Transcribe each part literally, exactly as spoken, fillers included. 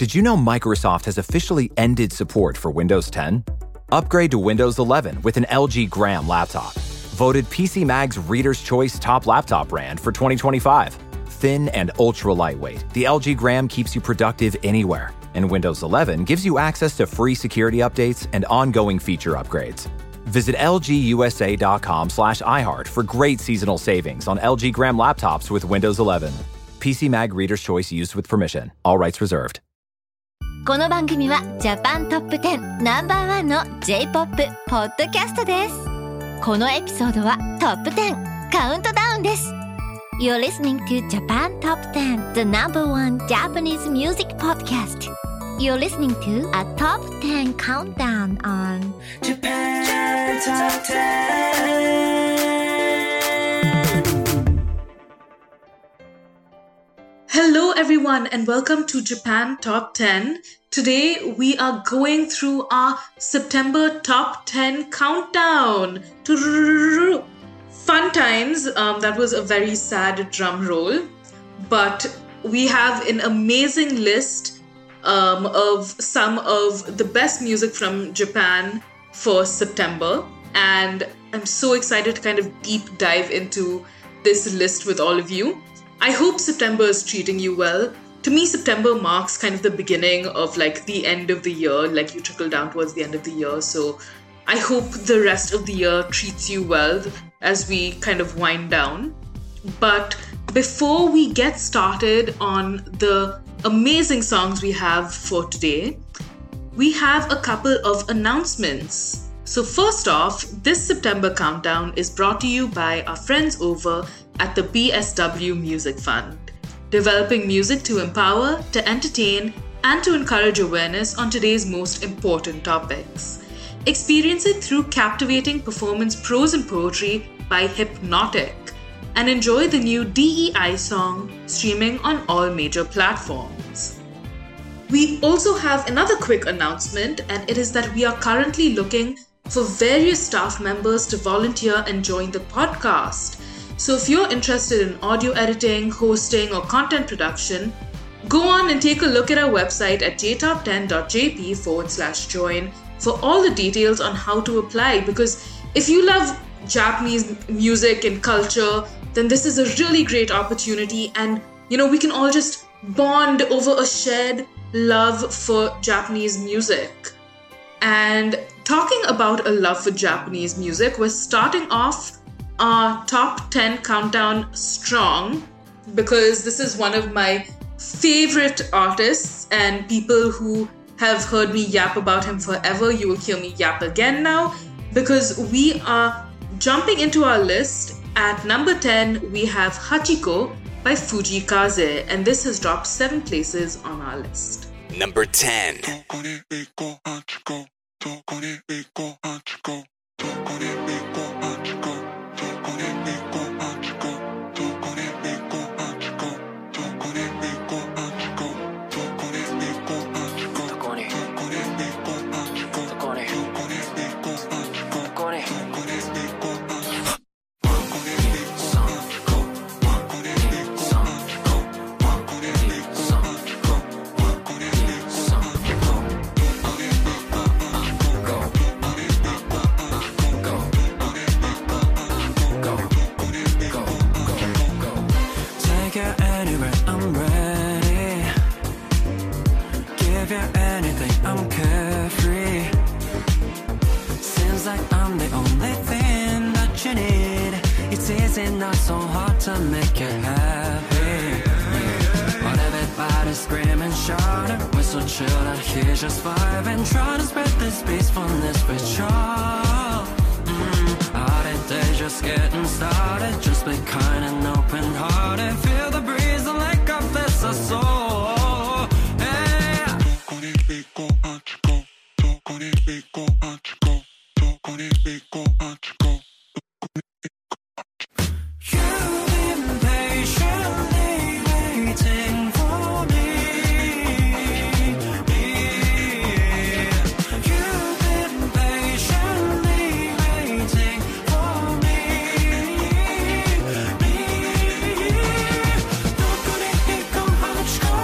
Did you know Microsoft has officially ended support for Windows ten? Upgrade to Windows eleven with an L G Gram laptop. Voted P C Mag's Reader's Choice Top Laptop Brand for twenty twenty-five. Thin and ultra lightweight, the L G Gram keeps you productive anywhere. And Windows eleven gives you access to free security updates and ongoing feature upgrades. Visit lgusa.com slash iHeart for great seasonal savings on L G Gram laptops with Windows eleven. P C Mag Reader's Choice used with permission. All rights reserved. この番組はジャパントップテンナンバーワンの J-ポップ ポッドキャストです。このエピソードはトップテンカウントダウンです。You're listening to Japan Top ten, the number one Japanese music podcast. You're listening to a top ten countdown on Japan Top ten. Hello everyone and welcome to Japan Top ten. Today we are going through our September Top ten countdown. Fun times. Um, that was a very sad drum roll. But we have an amazing list um, of some of the best music from Japan for September. And I'm so excited to kind of deep dive into this list with all of you. I hope September is treating you well. To me, September marks kind of the beginning of like the end of the year, like you trickle down towards the end of the year. So I hope the rest of the year treats you well as we kind of wind down. But before we get started on the amazing songs we have for today, we have a couple of announcements. So first off, this September countdown is brought to you by our friends over at the B S W Music Fund, developing music to empower, to entertain, and to encourage awareness on today's most important topics. Experience it through captivating performance prose and poetry by Hypnotic, and enjoy the new D E I song streaming on all major platforms. We also have another quick announcement, and it is that we are currently looking for various staff members to volunteer and join the podcast. So if you're interested in audio editing, hosting, or content production, go on and take a look at our website at jtop10.jp forward slash join for all the details on how to apply. Because if you love Japanese music and culture, then this is a really great opportunity. And, you know, we can all just bond over a shared love for Japanese music. And talking about a love for Japanese music, we're starting off our top ten countdown strong, because this is one of my favorite artists and people who have heard me yap about him forever. You will hear me yap again now, because we are jumping into our list. At number ten, we have Hachiko by Fujikaze, and this has dropped seven places on our list. Number ten. Not so hard to make you happy. But everybody's screaming, shouting, we're so chill out here, just vibing, trying to spread this peacefulness with y'all. Mm, our day just getting started. Just be kind and open-hearted. Feel the breeze and let go, bless our soul. Hey. You've been patiently waiting for me. You've been patiently waiting for me.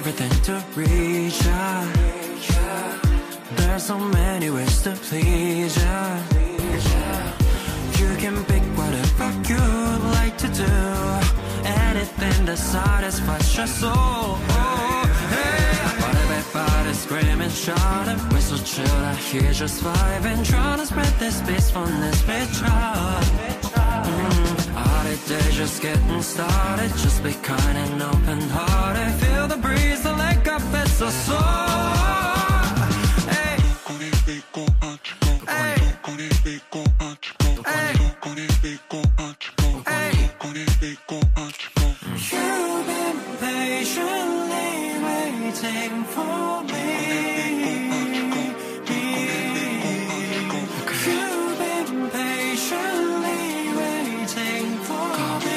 everything to reach ya. There's so many ways to please ya. You can pick whatever you'd like to do, anything that satisfies your soul. Hey, but everybody's screaming, shouting, we're so chill out here just vibing, trying to spread this space from this picture. Mm, holiday just getting started, just be kind and open-hearted. Feel the breeze, the leg up, it's a soul. Hey, hey, you've been patiently waiting for me. You've been patiently waiting for me.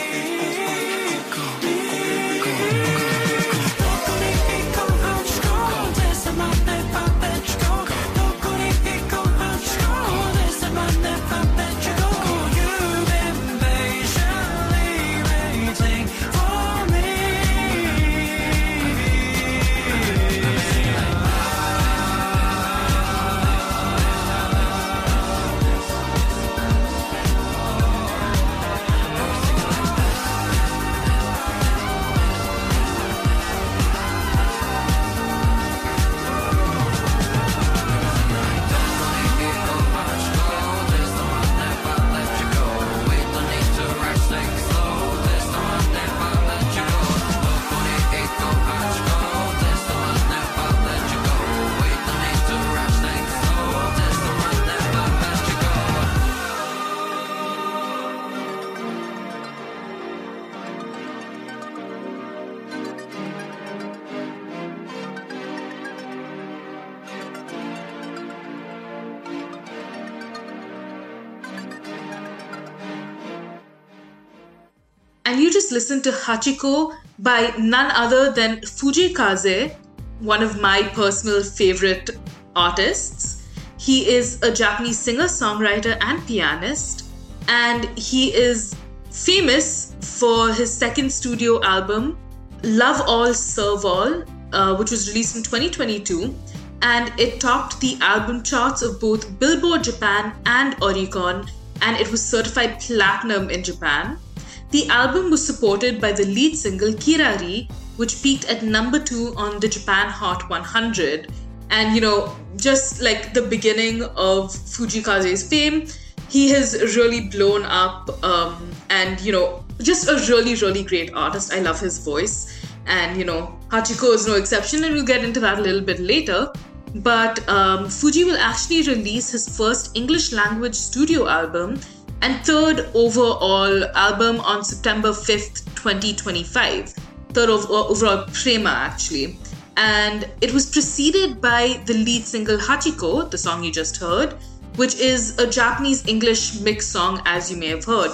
And you just listened to Hachiko by none other than Fujii Kaze, one of my personal favorite artists. He is a Japanese singer, songwriter, and pianist. And he is famous for his second studio album, Love All, Serve All, uh, which was released in twenty twenty-two. And it topped the album charts of both Billboard Japan and Oricon, and it was certified platinum in Japan. The album was supported by the lead single Kirari, which peaked at number two on the Japan Hot one hundred. And, you know, just like the beginning of Fujii Kaze's fame, he has really blown up um, and, you know, just a really, really great artist. I love his voice. And, you know, Hachiko is no exception, and we'll get into that a little bit later. But um, Fujii will actually release his first English language studio album and third overall album on September fifth, twenty twenty-five. Third overall Prema, actually. And it was preceded by the lead single Hachiko, the song you just heard, which is a Japanese-English mix song, as you may have heard.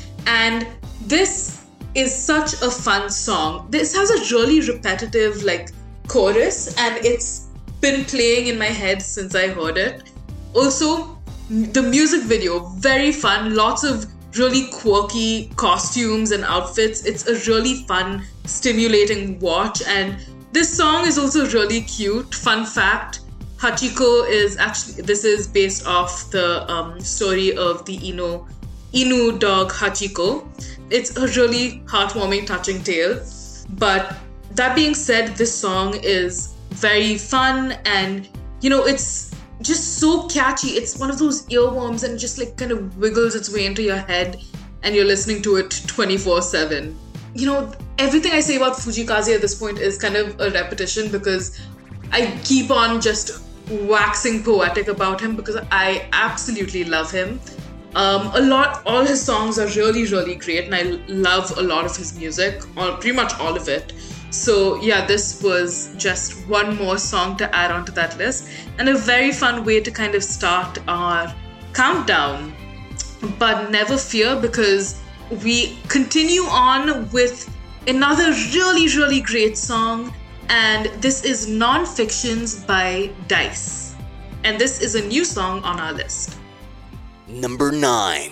And this is such a fun song. This has a really repetitive, like, chorus, and it's been playing in my head since I heard it. Also, the music video, very fun, lots of really quirky costumes and outfits. It's a really fun, stimulating watch, and this song is also really cute. Fun fact, Hachiko is actually, this is based off the um, story of the Inu, Inu dog Hachiko. It's a really heartwarming, touching tale. But that being said, this song is very fun, and, you know, it's just so catchy. It's one of those earworms, and just like kind of wiggles its way into your head, and you're listening to it twenty-four seven. You know, everything I say about Fujii Kaze at this point is kind of a repetition, because I keep on just waxing poetic about him, because I absolutely love him. Um, a lot, all his songs are really, really great, and I love a lot of his music, all, pretty much all of it. So yeah, this was just one more song to add onto that list, and a very fun way to kind of start our countdown. But never fear, because we continue on with another really, really great song, and this is Non-Fictions by Dice. And this is a new song on our list. Number nine.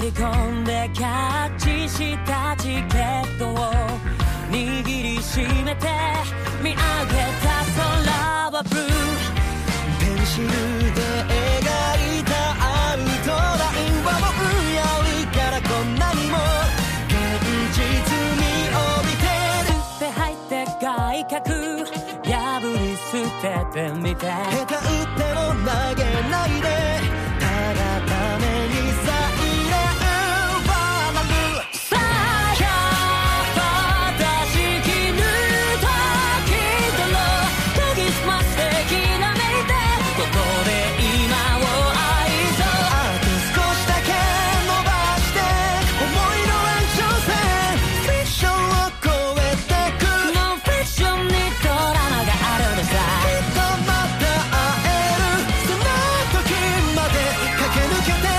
り込んでキャッチしたチケットを握りしめて見上げた空はブルーペンシルで描いたアウトラインは僕よりからこんなにも現実味を見て吸って吐いて外角破り捨ててみて下手打っても投げないでただためにさ入れるバーナルさあひゃっぱ出し切る時だろ研ぎ澄ましてきらめいてここで今を愛そうあと少しだけ伸ばして思いの延長線フィクションを超えてくノンフィクションにドラマがあるのさきっとまた会えるその時まで駆け抜けて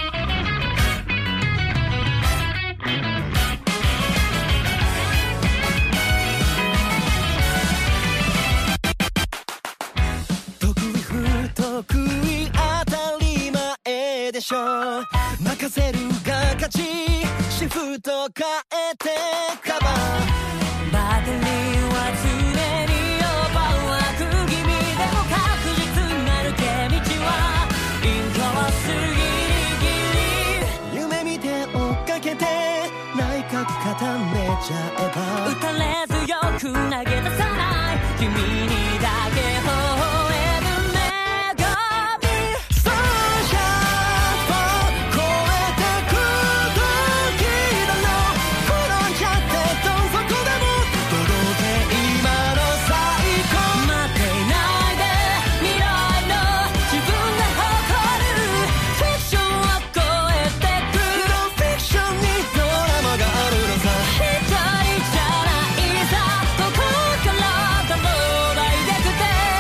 得意不得意当たり前でしょ任せるが勝ちシフト変えてカバーバッテリーは常にオーバーワーク気味でも確実な抜け道はインコースギリギリ夢見て追っかけて内角固めちゃえば打たれずよく投げ出さない君にだけ微笑む女神そうひゃっぱ超えてく時だろ転んじゃってどん底でも届け今の最高待っていないで未来の自分で誇るフィクションを超えてくノンフィクションにドラマがあるのさ一人じゃないさどこからだろう大逆転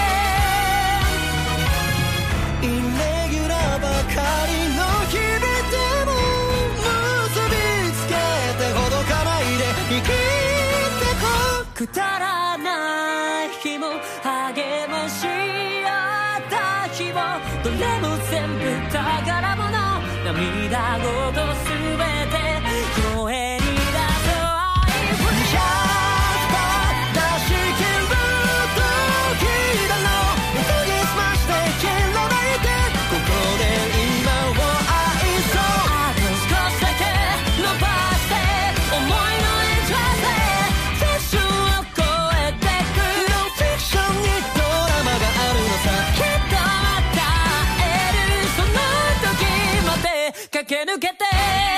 イレギュラーばかりの日々でも結びつけてほどかないで生きてこうくだらない日も励まし合った日もどれも全部宝物涙ごとすべて声に出そう愛ひゃっぱ出し切る時だろ研ぎ澄ましてきらめいてここで今を愛そうあと少しだけ伸ばして思いの延長線フィクションを超えてくノンフィクションにドラマがあるのさきっとまた会えるその時まで駆け抜けて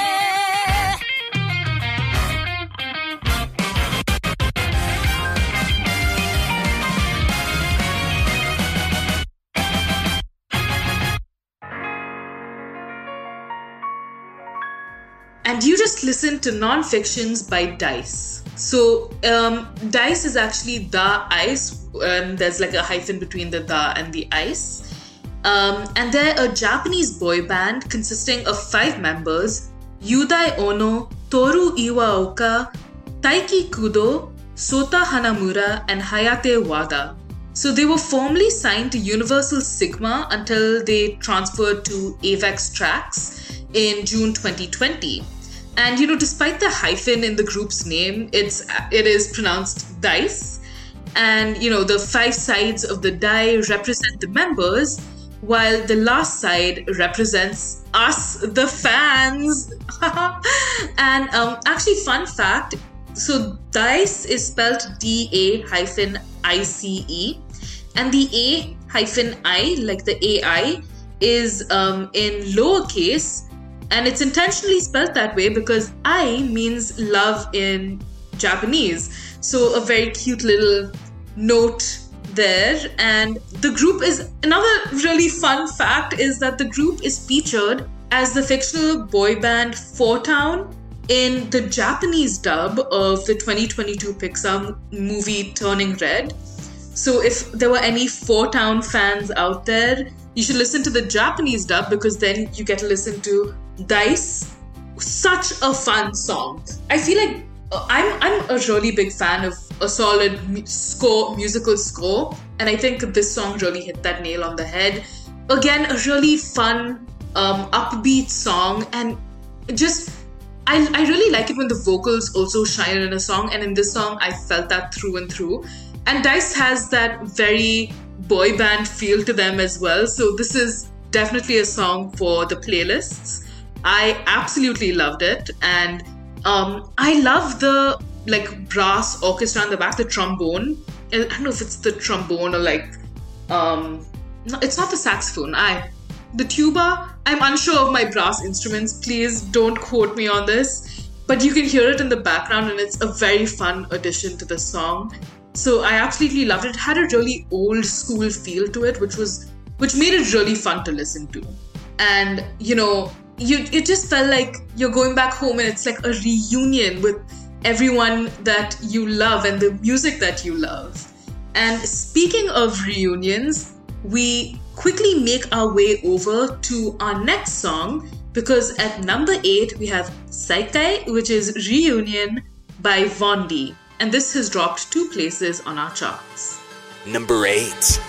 And you just listened to Non-Fictions by Dice. So, um, Dice is actually the ice. Um, there's like a hyphen between the the and the ice. Um, and they're a Japanese boy band consisting of five members: Yudai Ono, Toru Iwaoka, Taiki Kudo, Sota Hanamura, and Hayate Wada. So they were formally signed to Universal Sigma until they transferred to Avex Trax in June twenty twenty. And you know, despite the hyphen in the group's name, it's it is pronounced Dice. And you know, the five sides of the die represent the members, while the last side represents us, the fans. And um, actually, fun fact, so Dice is spelled D A hyphen I C E, and the A hyphen I, like the A I, is um, in lowercase, and it's intentionally spelled that way because I means love in Japanese. So a very cute little note there. And the group is, another really fun fact is that the group is featured as the fictional boy band Four Town in the Japanese dub of the twenty twenty-two Pixar movie Turning Red. So if there were any Four Town fans out there, you should listen to the Japanese dub because then you get to listen to Dice. Such a fun song. I feel like uh, I'm I'm a really big fan of a solid mu- score, musical score, and I think this song really hit that nail on the head. Again, a really fun, um, upbeat song, and just I, I really like it when the vocals also shine in a song, and in this song I felt that through and through. And Dice has that very boy band feel to them as well, so this is definitely a song for the playlists. I absolutely loved it, and um, I love the like brass orchestra in the back, the trombone. I don't know if it's the trombone or like um, no, it's not the saxophone. I The tuba, I'm unsure of my brass instruments. Please don't quote me on this. But you can hear it in the background and it's a very fun addition to the song. So I absolutely loved it. It had a really old school feel to it, which was which made it really fun to listen to. And, you know, you it just felt like you're going back home and it's like a reunion with everyone that you love and the music that you love. And speaking of reunions, we quickly make our way over to our next song, because at number eight we have Saikai, which is Reunion by Vondi, and this has dropped two places on our charts. Number eight.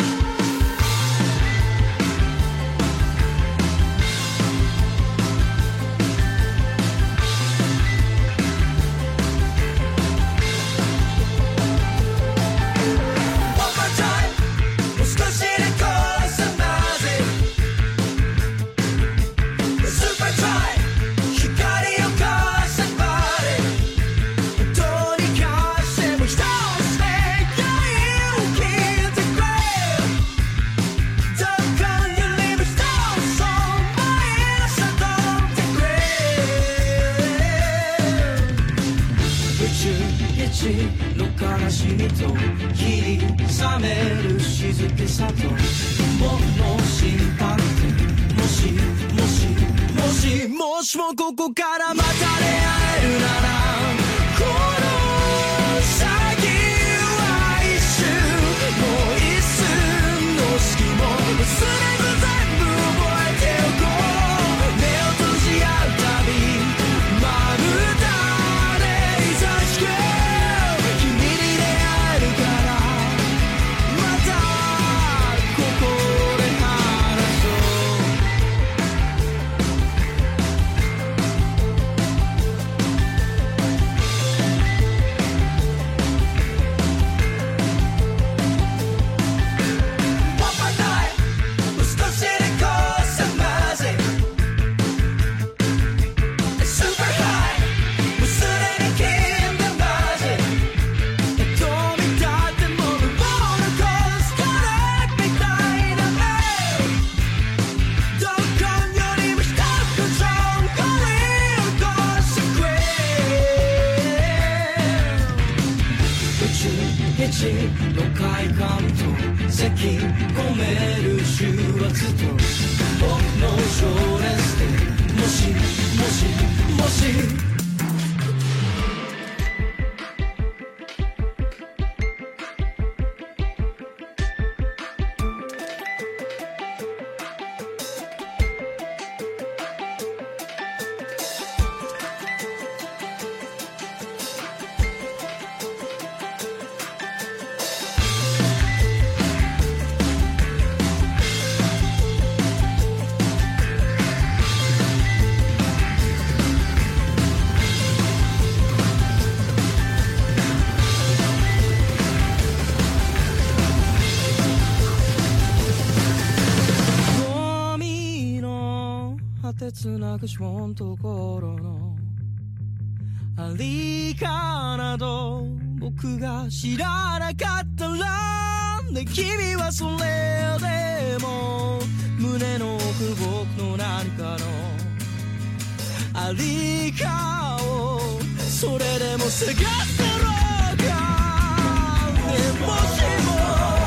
つなぐそのところのありかなど僕が知らなかったらね君はそれでも胸の奥僕の何かのありかをそれでも探してろか、ね、もしも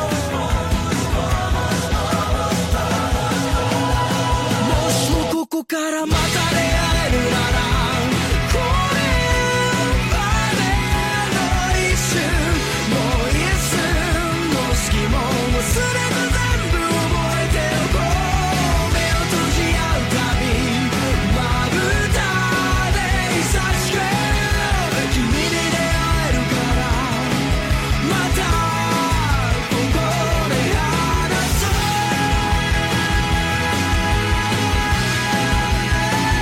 ここからまた出会えるならこれまでの一瞬もう一瞬の隙も忘れず全部覚えておこう目を閉じ合うたびまぶたで久しく君に出会えるからまたここで話そう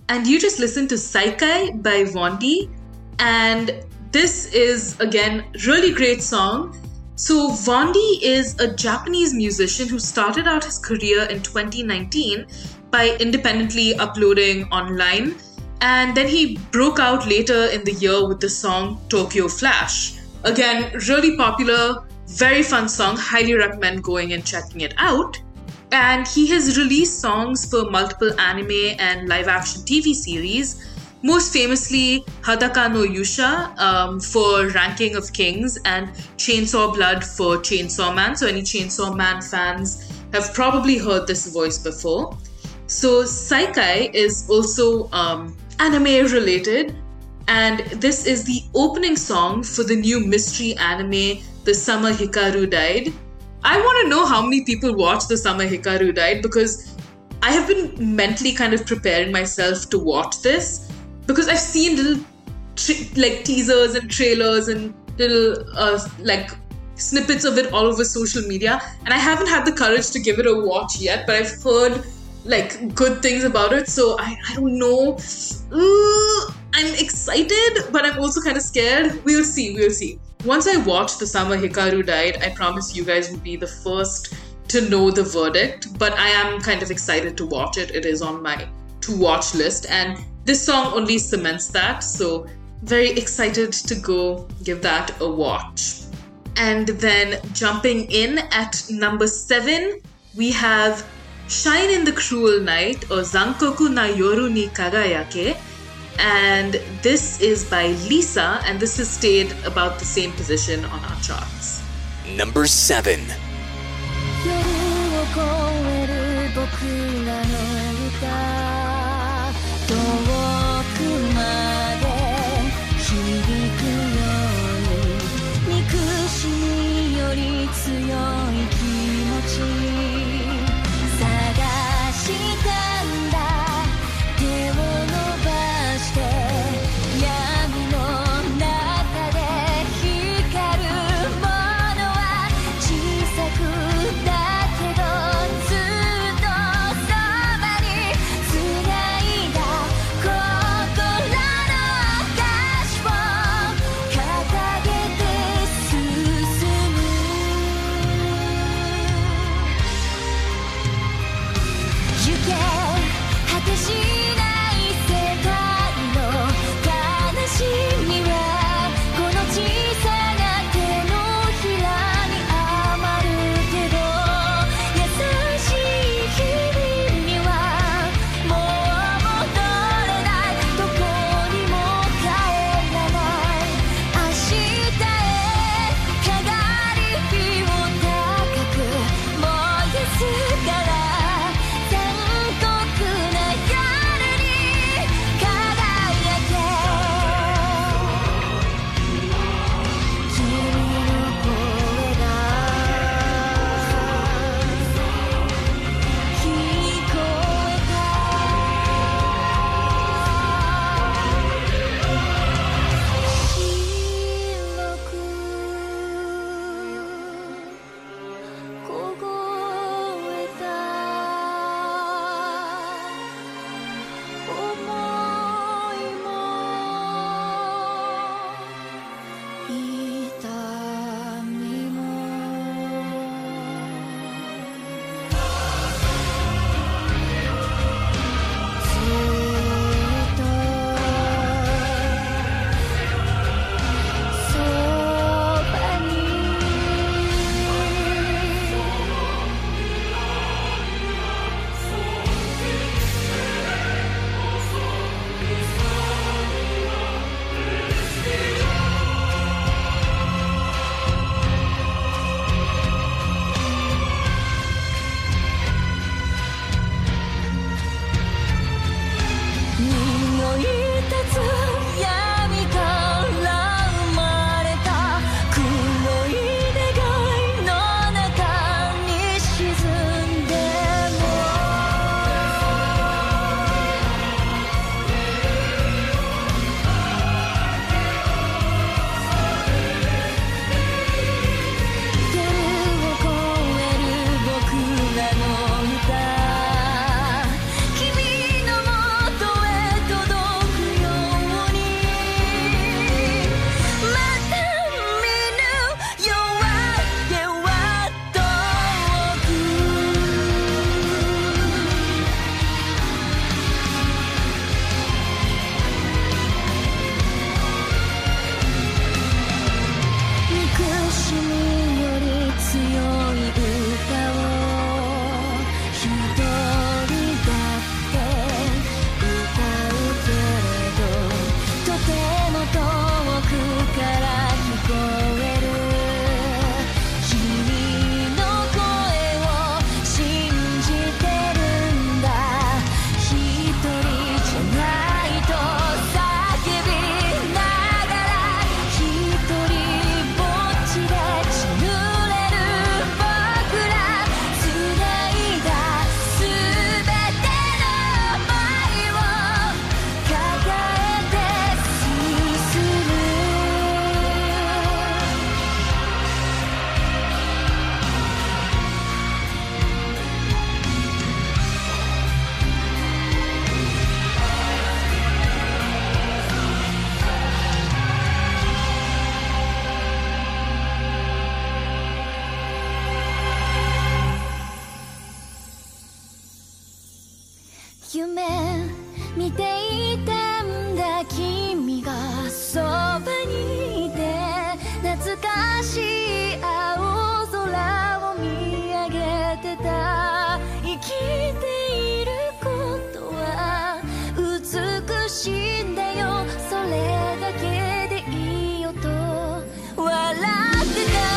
And you just listened to Saikai by Vondi. And this is, again, really great song. So Vondi is a Japanese musician who started out his career in twenty nineteen by independently uploading online. And then he broke out later in the year with the song Tokyo Flash. Again, really popular, very fun song. Highly recommend going and checking it out. And he has released songs for multiple anime and live-action T V series. Most famously, Hadaka no Yusha um, for Ranking of Kings and Chainsaw Blood for Chainsaw Man. So any Chainsaw Man fans have probably heard this voice before. So Saikai is also um, anime related, and this is the opening song for the new mystery anime, The Summer Hikaru Died. I want to know how many people watch The Summer Hikaru Died, because I have been mentally kind of preparing myself to watch this, because I've seen little tri- like teasers and trailers and little uh, like snippets of it all over social media, and I haven't had the courage to give it a watch yet, but I've heard like good things about it, so I, I don't know. Ooh, I'm excited, but I'm also kind of scared. We'll see, we'll see. Once I watch The Summer Hikaru Died, I promise you guys will be the first to know the verdict, but I am kind of excited to watch it. It is on my to-watch list, and this song only cements that, so very excited to go give that a watch. And then jumping in at number seven, we have Shine in the Cruel Night, or Zankoku na Yoru ni Kagayake. And this is by Lisa, and this has stayed about the same position on our charts. Number seven. 「残酷な夜」 夢見ていたんだ君がそばにいて懐かしい青空を見上げてた生きていることは美しいんだよそれだけでいいよと笑ってた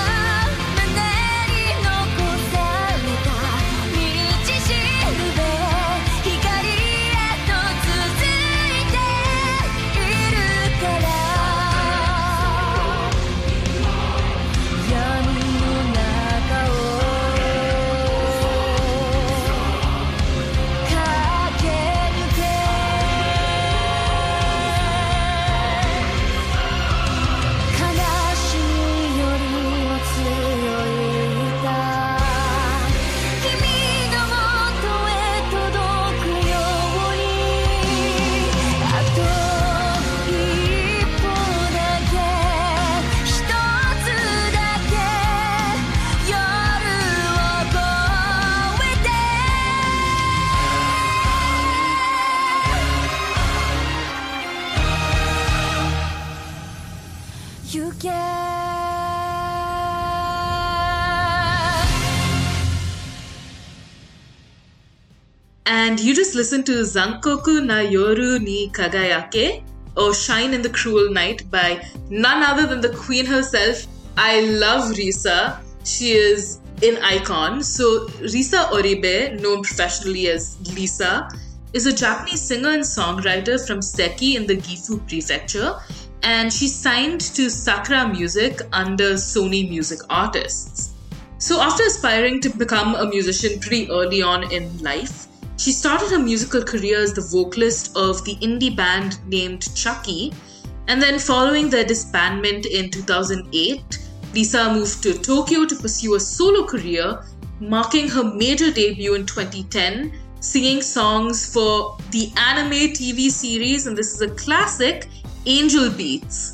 And you just listened to Zankoku na Yoru ni Kagayake, or Shine in the Cruel Night, by none other than the queen herself. I love Risa. She is an icon. So Risa Oribe, known professionally as Lisa, is a Japanese singer and songwriter from Seki in the Gifu Prefecture, and she's signed to Sakura Music under Sony Music Artists. So after aspiring to become a musician pretty early on in life, she started her musical career as the vocalist of the indie band named Chucky, and then following their disbandment in two thousand eight, Lisa moved to Tokyo to pursue a solo career, marking her major debut in twenty ten, singing songs for the anime T V series, and this is a classic, Angel Beats.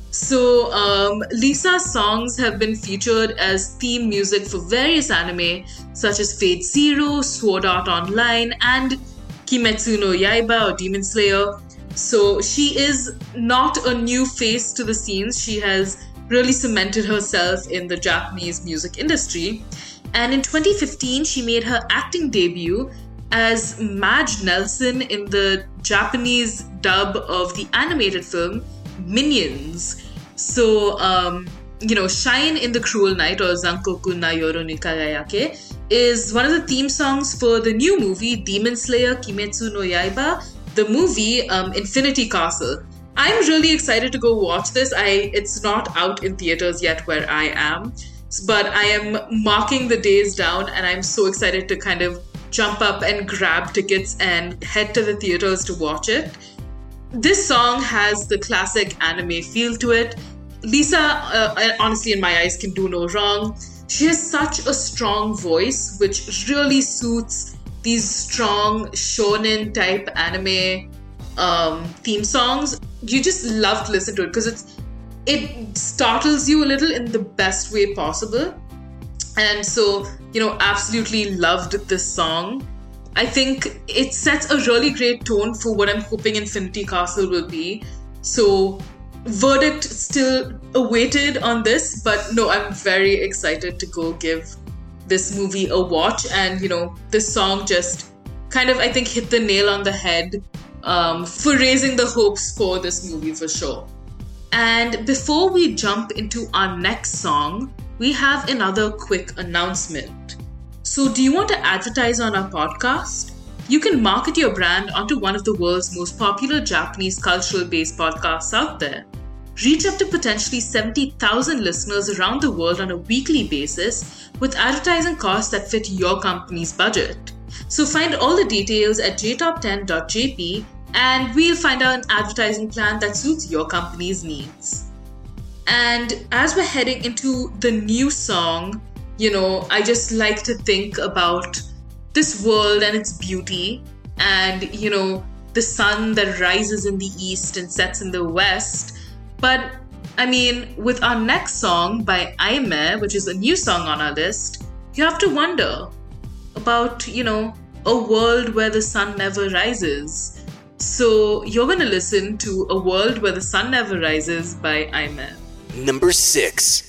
So um, Lisa's songs have been featured as theme music for various anime such as Fate Zero, Sword Art Online, and Kimetsu no Yaiba or Demon Slayer. So she is not a new face to the scenes. She has really cemented herself in the Japanese music industry. And in twenty fifteen, she made her acting debut as Madge Nelson in the Japanese dub of the animated film Minions. So, um, you know, Shine in the Cruel Night, or Zankoku na Yoru ni Kagayake, is one of the theme songs for the new movie Demon Slayer Kimetsu no Yaiba, the movie um, Infinity Castle. I'm really excited to go watch this. I It's not out in theaters yet where I am, but I am marking the days down, and I'm so excited to kind of jump up and grab tickets and head to the theaters to watch it. This song has the classic anime feel to it. Lisa, uh, honestly, in my eyes, can do no wrong. She has such a strong voice, which really suits these strong shonen type anime um, theme songs. You just love to listen to it because it's it startles you a little in the best way possible. And so, you know, absolutely loved this song. I think it sets a really great tone for what I'm hoping Infinity Castle will be. So, verdict still awaited on this, but no, I'm very excited to go give this movie a watch. And, you know, this song just kind of, I think, hit the nail on the head um, for raising the hopes for this movie for sure. And before we jump into our next song, we have another quick announcement. So do you want to advertise on our podcast? You can market your brand onto one of the world's most popular Japanese cultural-based podcasts out there. Reach up to potentially seventy thousand listeners around the world on a weekly basis with advertising costs that fit your company's budget. So find all the details at j top ten dot j p and we'll find out an advertising plan that suits your company's needs. And as we're heading into the new song, you know, I just like to think about this world and its beauty and, you know, the sun that rises in the east and sets in the west. But, I mean, with our next song by Aime, which is a new song on our list, you have to wonder about, you know, A World Where the Sun Never Rises. So you're going to listen to A World Where the Sun Never Rises by Aimer. Number six.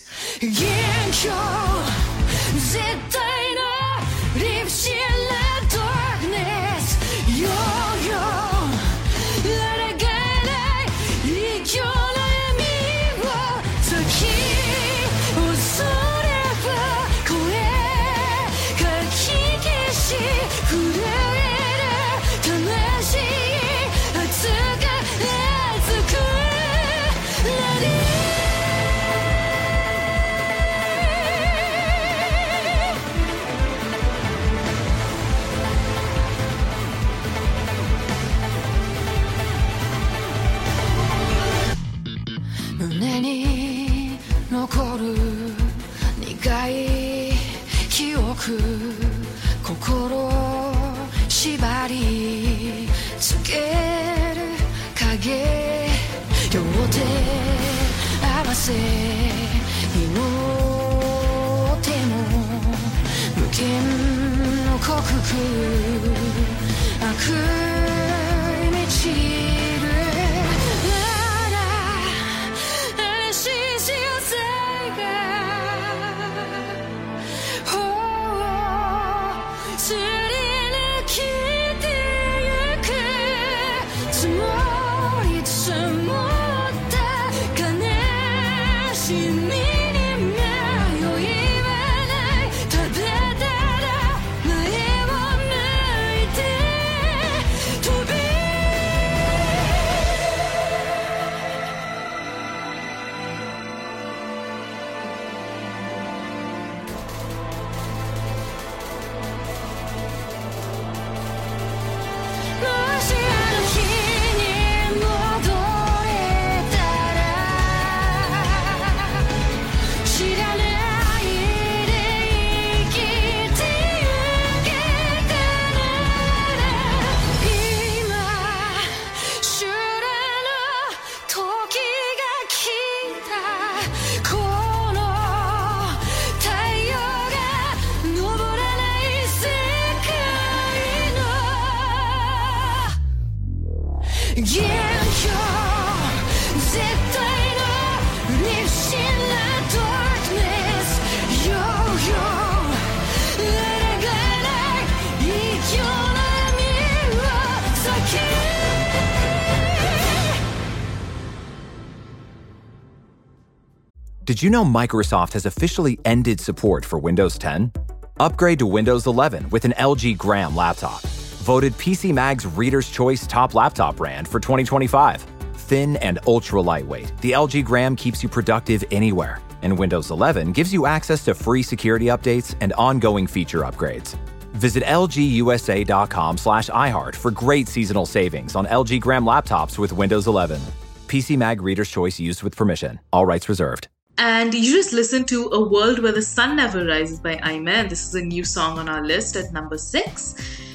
Did you know Microsoft has officially ended support for Windows ten? Upgrade to Windows eleven with an L G Gram laptop. Voted P C Mag's Reader's Choice Top Laptop Brand for twenty twenty-five. Thin and ultra lightweight, the L G Gram keeps you productive anywhere. And Windows eleven gives you access to free security updates and ongoing feature upgrades. Visit lgusa.com slash iHeart for great seasonal savings on L G Gram laptops with Windows eleven. P C Mag Reader's Choice used with permission. All rights reserved. And you just listened to A World Where the Sun Never Rises by Aimer. This is a new song on our list at number six.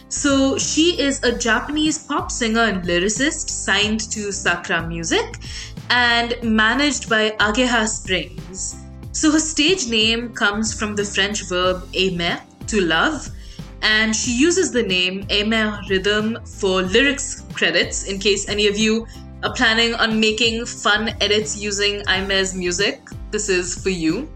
So she is a Japanese pop singer and lyricist signed to Sakura Music and managed by Ageha Springs. So her stage name comes from the French verb aimer, to love, and she uses the name Aimer Rhythm for lyrics credits in case any of you are planning on making fun edits using Aimer's music. This is for you.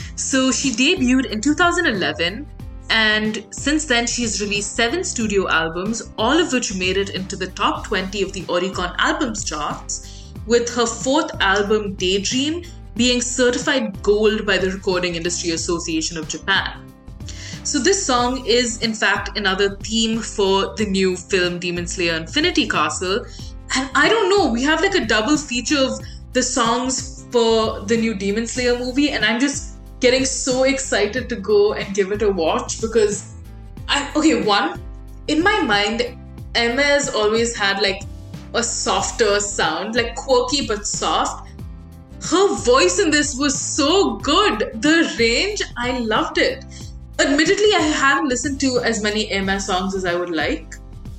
So she debuted in two thousand eleven, and since then she's released seven studio albums, all of which made it into the top twenty of the Oricon albums charts, with her fourth album, Daydream, being certified gold by the Recording Industry Association of Japan. So this song is in fact another theme for the new film Demon Slayer Infinity Castle. And I don't know, we have like a double feature of the songs for the new Demon Slayer movie, and I'm just getting so excited to go and give it a watch because I okay, one, in my mind, Aimer's always had like a softer sound, like quirky but soft. Her voice in this was so good. The range, I loved it. Admittedly, I haven't listened to as many Aimer songs as I would like.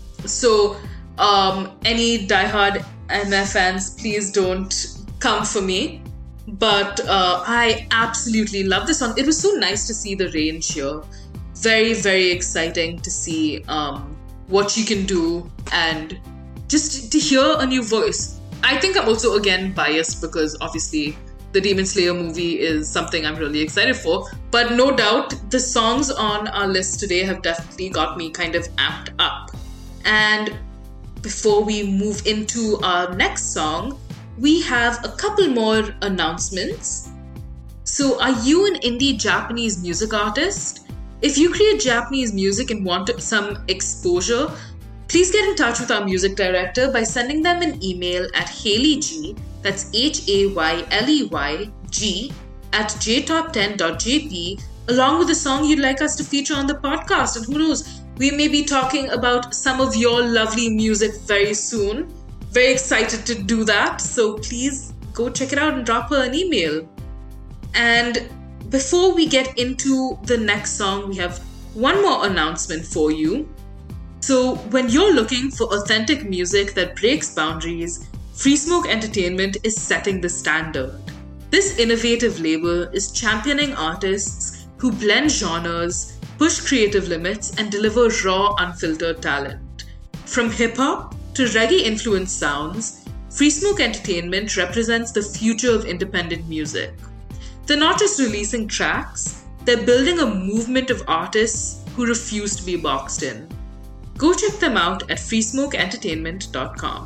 So, um, any diehard Aimer fans, please don't come for me. But uh, I absolutely love this song. It was so nice to see the range here very, very exciting to see um, what she can do and just to hear a new voice. I think I'm also, again, biased because obviously the Demon Slayer movie is something I'm really excited for. But no doubt, the songs on our list today have definitely got me kind of amped up. And before we move into our next song, we have a couple more announcements. So, are you an indie Japanese music artist? If you create Japanese music and want some exposure, please get in touch with our music director by sending them an email at HayleyG, that's H A Y L E Y G, at j top ten dot j p, along with a song you'd like us to feature on the podcast. And who knows, we may be talking about some of your lovely music very soon. Very excited to do that. So please go check it out and drop her an email. And before we get into the next song, we have one more announcement for you. So when you're looking for authentic music that breaks boundaries, Free Smoke Entertainment is setting the standard. This innovative label is championing artists who blend genres, push creative limits, and deliver raw, unfiltered talent. From hip-hop to reggae-influenced sounds, Free Smoke Entertainment represents the future of independent music. They're not just releasing tracks, they're building a movement of artists who refuse to be boxed in. Go check them out at free smoke entertainment dot com.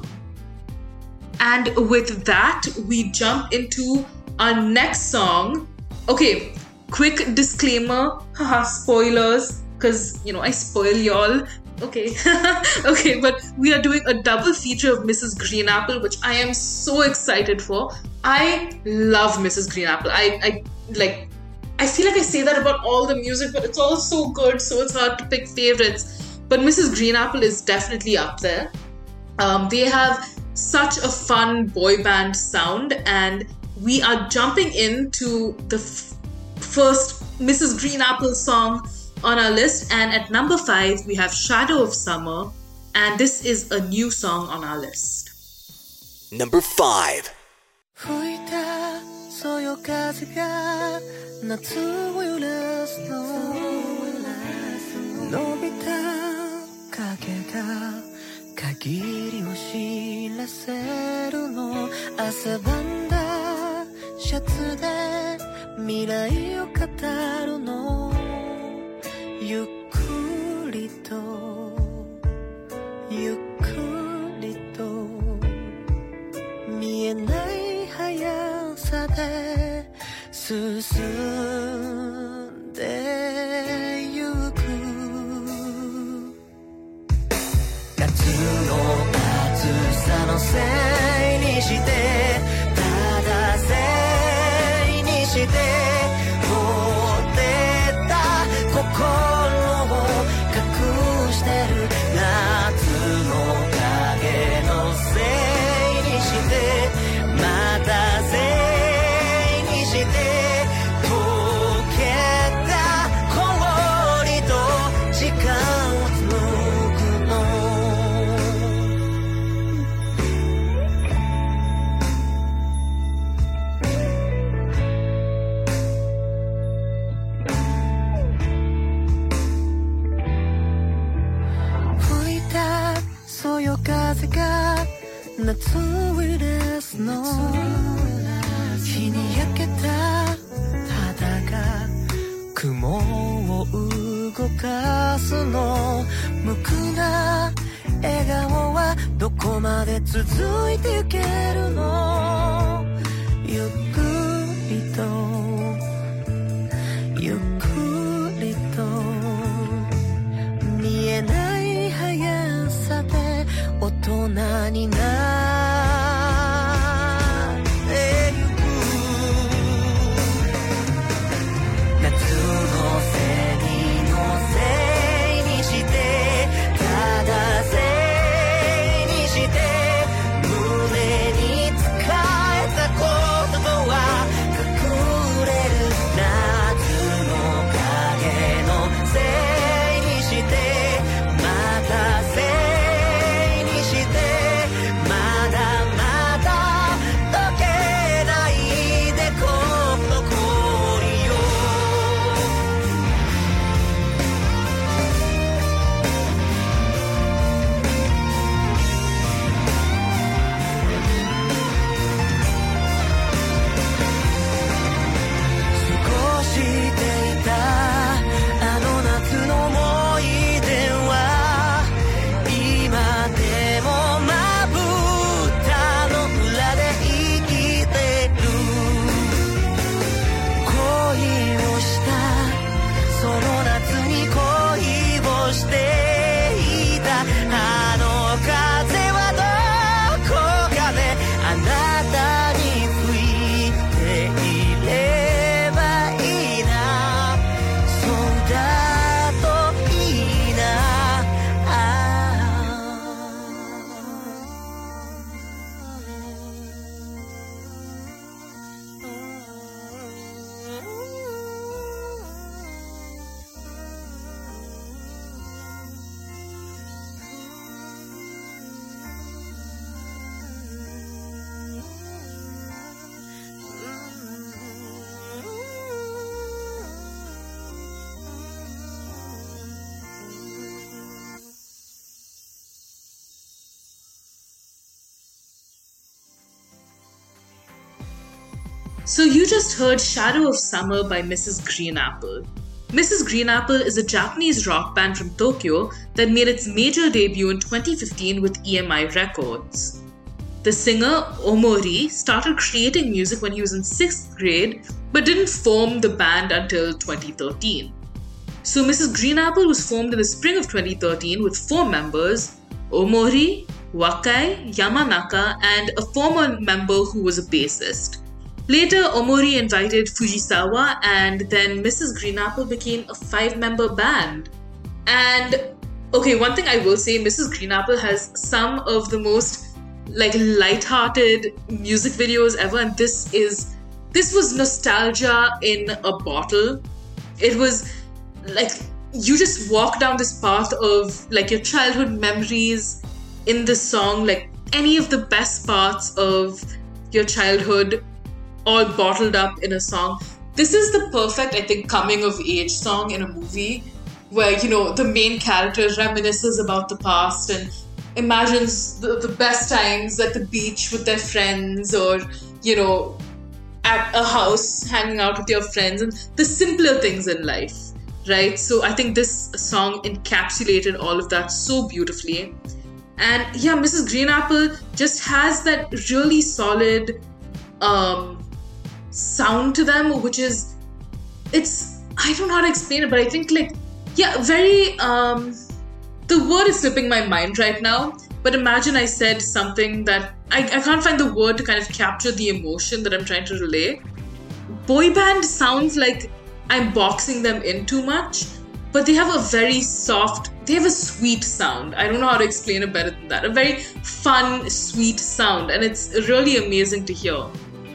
And with that, we jump into our next song. Okay, quick disclaimer, haha, spoilers, because, you know, I spoil y'all. Okay, okay, but we are doing a double feature of Missus Green Apple, which I am so excited for. I love Missus Green Apple. I, I like, I feel like I say that about all the music, but it's all so good, so it's hard to pick favorites. But Missus Green Apple is definitely up there. Um, they have such a fun boy band sound, and we are jumping into the f- first Missus Green Apple song on our list. And at number five, we have Shadow of Summer, and this is a new song on our list. Number five. 吹いたそよ風が夏を揺らすの伸びた影が限りを知らせるの汗ばんだシャツで未来を語るのゆっくりとゆっくりと見えない速さで進んでゆく夏の暑さのせいにしてただせいにして放ってた心を隠してる夏の影のせいにしてまたせいにして溶けた氷と時間を紡ぐの吹いたそよ風が夏を揺らすの日に焼けた肌が雲を動かすの無垢な笑顔はどこまで続いてゆけるのゆっくりとゆっくりと見えない速さで大人になってゆく夏のセミのせいにしてただせいにして胸に使えたこととは隠れる夏の影のせいにしてまたせいにしてま So you just heard Shadow of Summer by Missus Green Apple. Missus Green Apple is a Japanese rock band from Tokyo that made its major debut in twenty fifteen with E M I Records. The singer, Omori, started creating music when he was in sixth grade but didn't form the band until twenty thirteen. So Missus Green Apple was formed in the spring of twenty thirteen with four members, Omori, Wakai, Yamanaka, and a former member who was a bassist. Later, Omori invited Fujisawa, and then Missus Green Apple became a five-member band. And, okay, one thing I will say, Missus Green Apple has some of the most, like, light-hearted music videos ever, and this is, this was nostalgia in a bottle. It was, like, you just walk down this path of, like, your childhood memories in this song, like, any of the best parts of your childhood all bottled up in a song. This is the perfect, I think, coming of age song in a movie where, you know, the main character reminisces about the past and imagines the, the best times at the beach with their friends, or, you know, at a house hanging out with your friends, and the simpler things in life, right? So I think this song encapsulated all of that so beautifully. And yeah, Missus Green Apple just has that really solid um sound to them, which is, it's, I don't know how to explain it, but I think, like, yeah, very, um, the word is slipping my mind right now, but imagine I said something that, I, I can't find the word to kind of capture the emotion that I'm trying to relay. Boy band sounds like I'm boxing them in too much, but they have a very soft, they have a sweet sound. I don't know how to explain it better than that. A very fun, sweet sound, and it's really amazing to hear.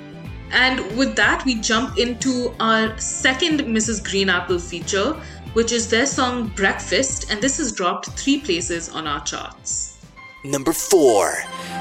And with that, we jump into our second Missus Green Apple feature, which is their song Breakfast, and this has dropped three places on our charts. Number four.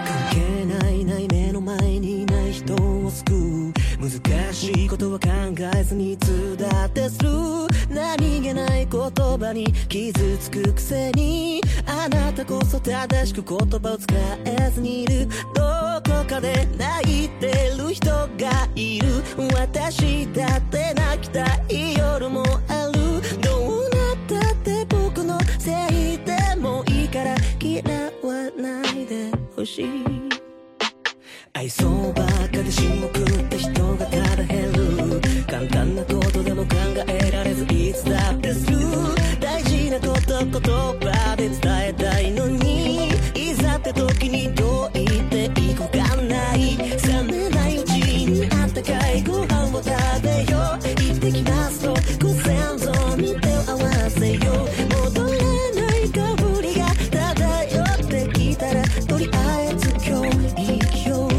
難しいことは考えずにいつだってする何気ない言葉に傷つくくせにあなたこそ正しく言葉を使えずにいるどこかで泣いてる人がいる私だって泣きたい夜もあるどうなったって僕のせいでもいいから嫌わないでほしい愛想ばっかで霜降った人がただ減る簡単なことでも考えられずいつだってする大事なこと言葉で伝えたいのにいざって時にどう言っていいか分かんない冷めないうちにあったかいご飯を食べよう行ってきますとご先祖に手を合わせよう戻れない香りが漂ってきたらとりあえず今日生きよう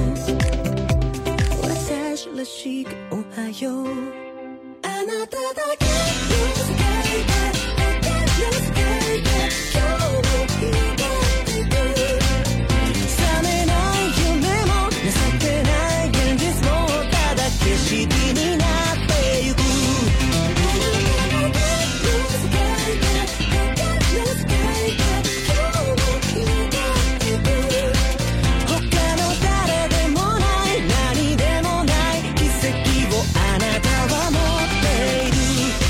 らしくおはようあなただけの世界がだけの世界が今日も広がっていく覚めない夢も情けない現実もただ景色になってゆくあなただけの世界がだけの世界が今日も広がっていく他の誰でもない何でもないあなたは持っている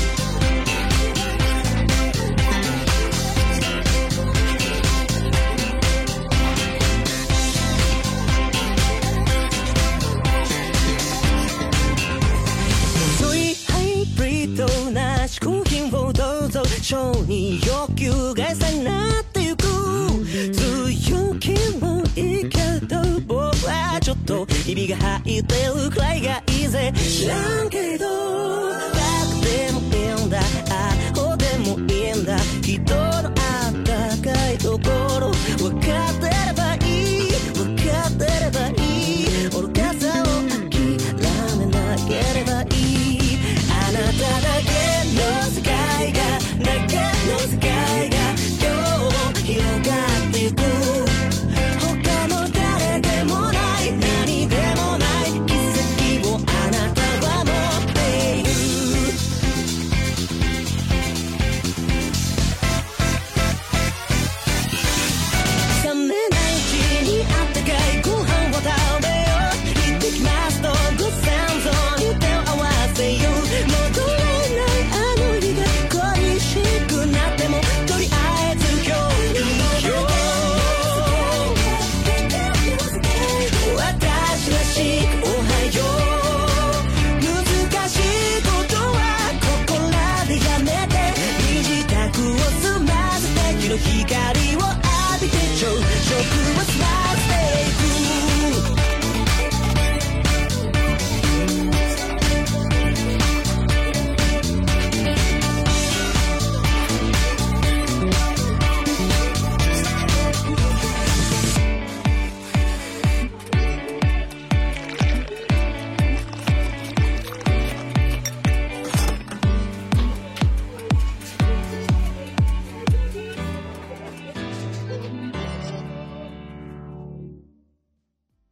遅いハイブリッドな嗜好品をどうぞ承認欲求が餌になってゆく強気もいいけど僕はちょっとひびが入ってるくらいがいいぜ知らんけどバカでもいいんだアホでもいいんだ人のあったかいところ分かってればいい分かってればいい愚かさを諦めなければいいあなただけの世界がだけの世界が今日も広がっていく他の誰でもない何でもない奇跡をあなたは持っている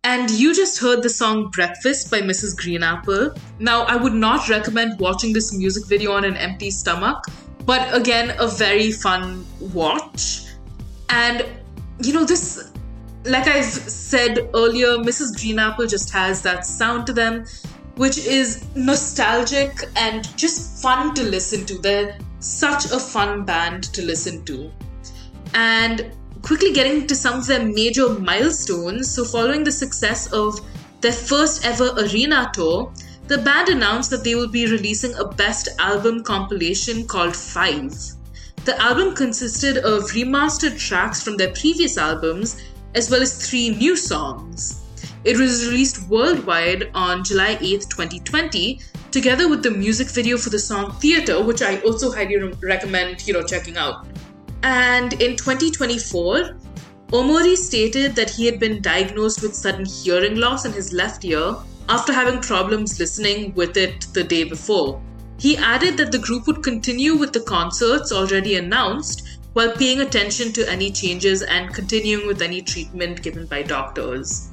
And you just heard the song Breakfast by Missus Green Apple. Now, I would not recommend watching this music video on an empty stomach, but again, a very fun watch. And, you know, this, like I've said earlier, Missus Green Apple just has that sound to them, which is nostalgic and just fun to listen to. They're such a fun band to listen to. And quickly getting to some of their major milestones. So following the success of their first ever arena tour, the band announced that they will be releasing a best album compilation called Five. The album consisted of remastered tracks from their previous albums, as well as three new songs. It was released worldwide on July eighth, twenty twenty, together with the music video for the song Theatre, which I also highly re- recommend, you know, checking out. And in twenty twenty-four, Omori stated that he had been diagnosed with sudden hearing loss in his left ear after having problems listening with it the day before. He added that the group would continue with the concerts already announced while paying attention to any changes and continuing with any treatment given by doctors.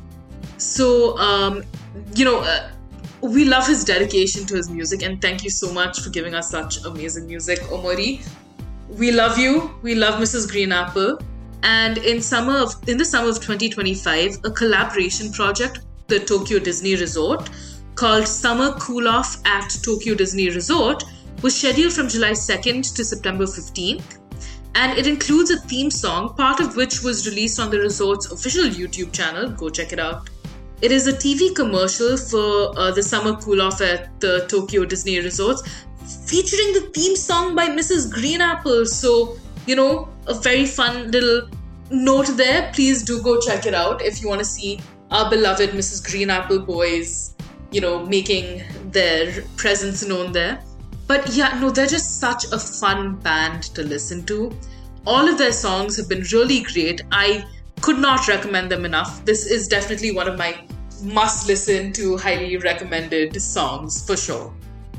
So, um, you know, uh, we love his dedication to his music, and thank you so much for giving us such amazing music, Omori. We love you. We love Missus Green Apple. And in summer of in the summer of twenty twenty-five, a collaboration project, the Tokyo Disney Resort, called Summer Cool Off at Tokyo Disney Resort, was scheduled from July second to September fifteenth. And it includes a theme song, part of which was released on the resort's official YouTube channel. Go check it out. It is a T V commercial for uh, the Summer Cool Off at the Tokyo Disney Resorts, featuring the theme song by Missus Green Apple. So, you know, a very fun little note there. Please do go check it out if you want to see our beloved Missus Green Apple boys, you know, making their presence known there. But yeah, no, they're just such a fun band to listen to. All of their songs have been really great. I could not recommend them enough. This is definitely one of my must listen to, highly recommended songs for sure.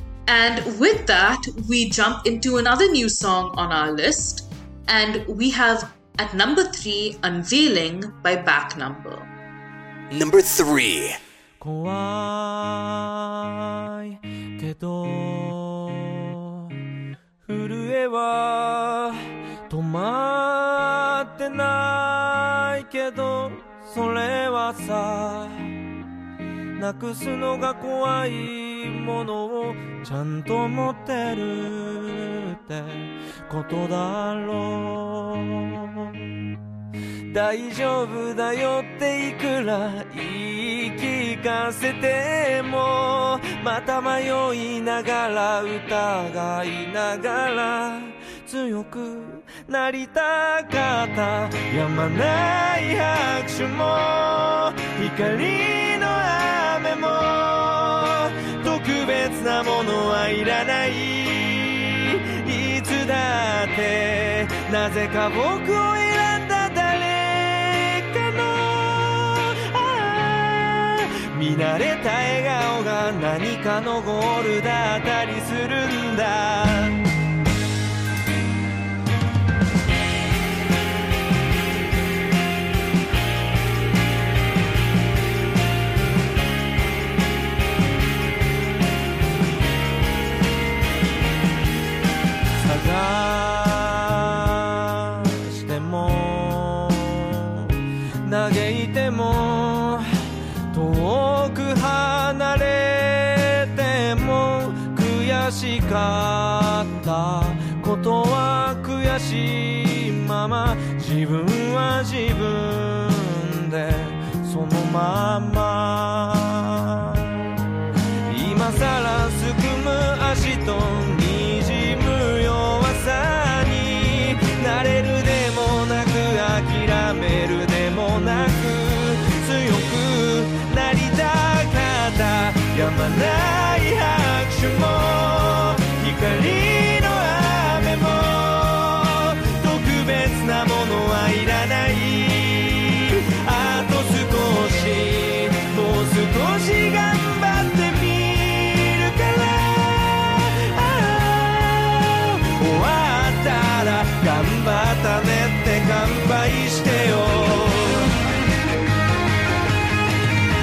And with that, we jump into another new song on our list, and we have at number three, Unveiling by Back Number. Number three. 怖いけど震えは止まってないけどそれはさなくすのが怖いものをちゃんと持ってるってことだろう大丈夫だよっていくら言い聞かせてもまた迷いながら疑いながら強くなりたかった止まない拍手も光の雨も特別なものはいらないいつだってなぜか僕を選んだ誰かのああ見慣れた笑顔が何かのゴールだったりするんだしても嘆いても遠く離れても悔しかったことは悔しいまま自分は自分でそのまま今さらすくむ足と慣れるでもなく諦めるでもなく強くなりたかった止まない拍手も光の雨も特別なものはいらないあと少しもう少し頑張ってみるから終わったら頑張ったねって乾杯してよ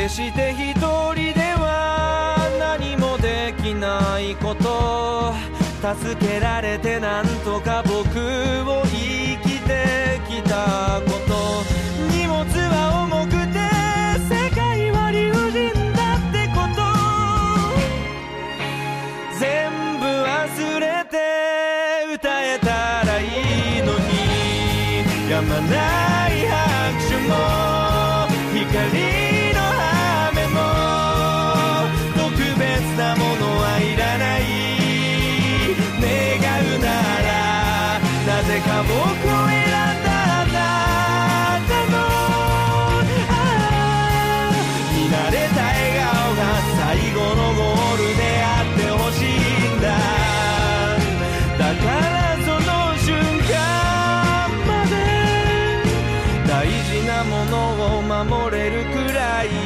決して一人では何もできないこと、助けられてなんとか僕を生きてきたこと、荷物は重くて世界は理不尽だってこと、全部忘れて歌えたらいいのに、やまない拍手も光の雨も特別なものはいらない、願うならなぜか僕を選んだあなたの、ああ見慣れた笑顔が最後のゴールであってほしいんだ、だからその瞬間まで大事なものを守れるくらい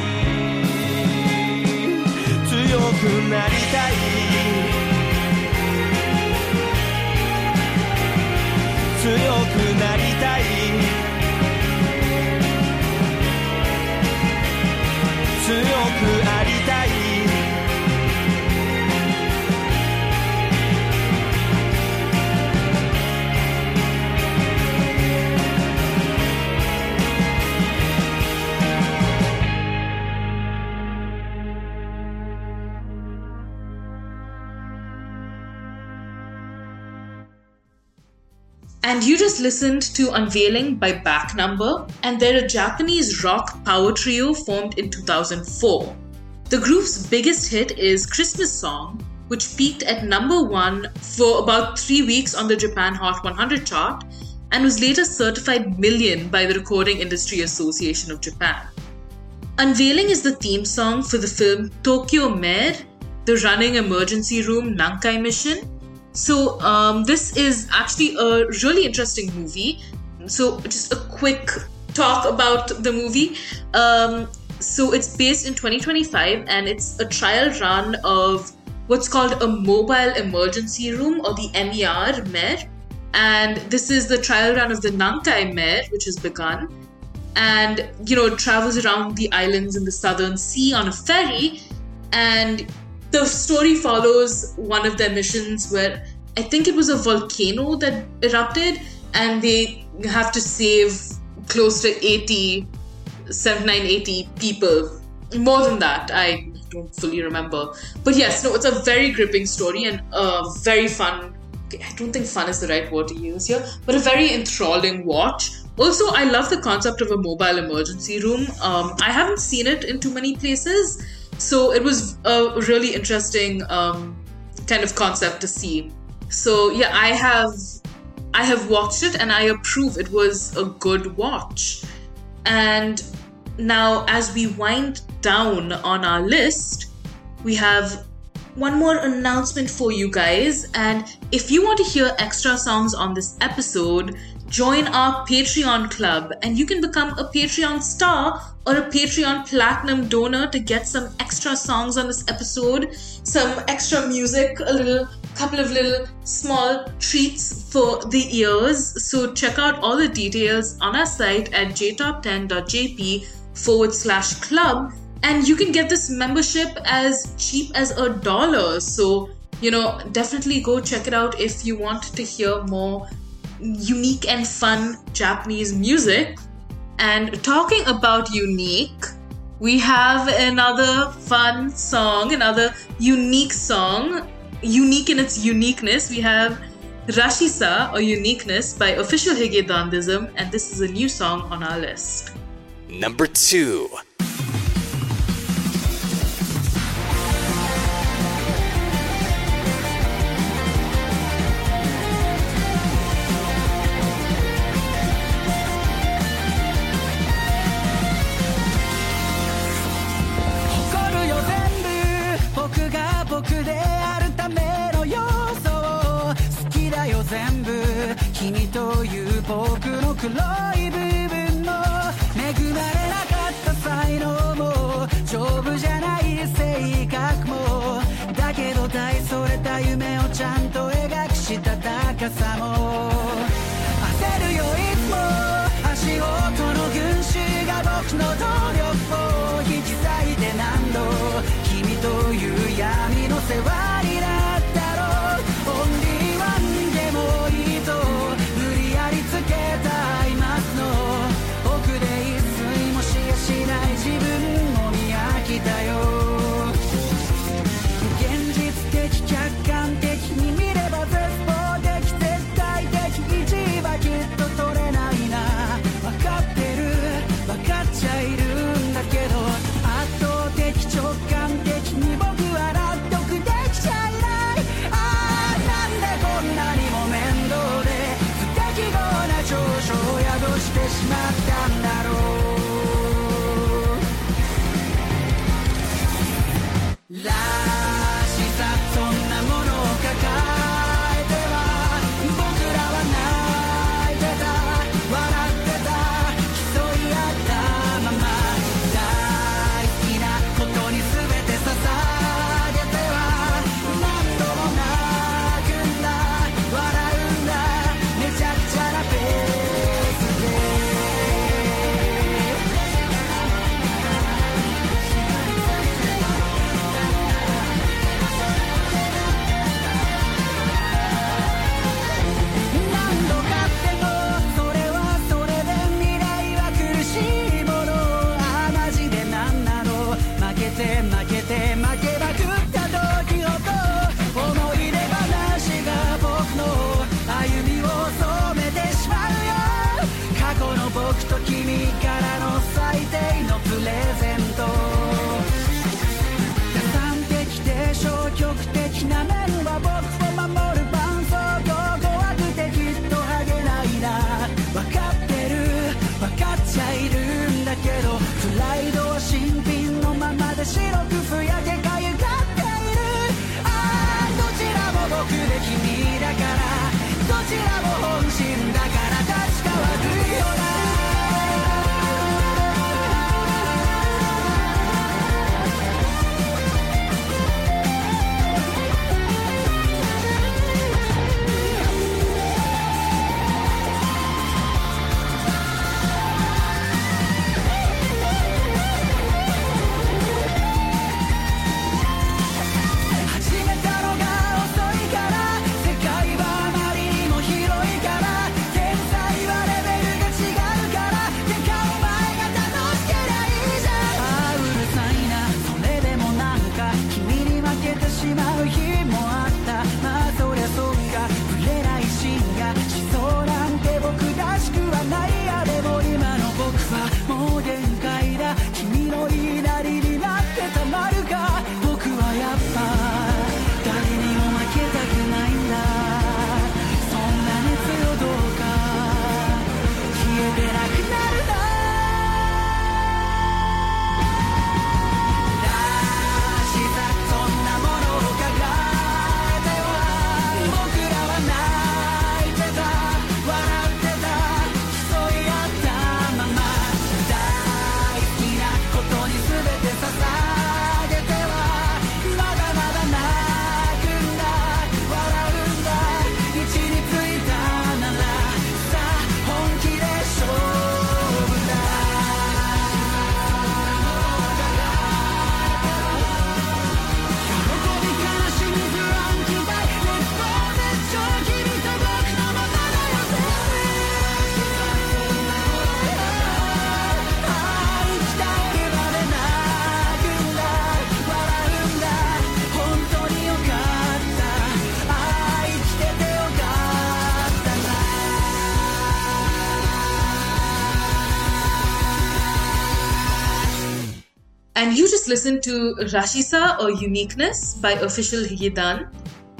強くなりたい、強くなりたい、強くありたい、 And you just listened to Unveiling by Back Number, and they're a Japanese rock power trio formed in two thousand four. The group's biggest hit is Christmas Song, which peaked at number one for about three weeks on the Japan Hot one hundred chart and was later certified million by the Recording Industry Association of Japan. Unveiling is the theme song for the film Tokyo Mayor, the running emergency room Nankai Mission. So um, this is actually a really interesting movie. So just a quick talk about the movie. Um, so it's based in twenty twenty-five and it's a trial run of what's called a mobile emergency room, or the M E R, M E R. And this is the trial run of the Nankai M E R, which has begun. And, you know, it travels around the islands in the Southern Sea on a ferry. And the story follows one of their missions where I think it was a volcano that erupted and they have to save close to eighty, seventy-nine, eighty people. More than that, I don't fully remember. But yes, no, it's a very gripping story and a very fun, I don't think fun is the right word to use here, but a very enthralling watch. Also, I love the concept of a mobile emergency room. Um, I haven't seen it in too many places. So it was a really interesting um, kind of concept to see. So yeah, I have I have watched it and I approve. It was a good watch. And now as we wind down on our list, we have one more announcement for you guys. And if you want to hear extra songs on this episode, join our Patreon club and you can become a Patreon star or a Patreon platinum donor to get some extra songs on this episode, some extra music, a little couple of little small treats for the ears. So check out all the details on our site at j top ten dot j p forward slash club, and you can get this membership as cheap as a dollar. So, you know, definitely go check it out if you want to hear more unique and fun Japanese music. And talking about unique, we have another fun song, another unique song, unique in its uniqueness. We have Rashisa, or Uniqueness, by Official Hige Dandism, and this is a new song on our list. Number two. 僕であるための要素を好きだよ全部君という僕の黒い部分の恵まれなかった才能も丈夫じゃない性格もだけど大それた夢をちゃんと描くした高さも焦るよいつも足音の群衆が僕の動力を引き裂いて白くふやけかゆがっているああどちらも僕で君だからどちらも本心だから立ち変わるよな And you just listened to Rashisa or Uniqueness by Official Higedan.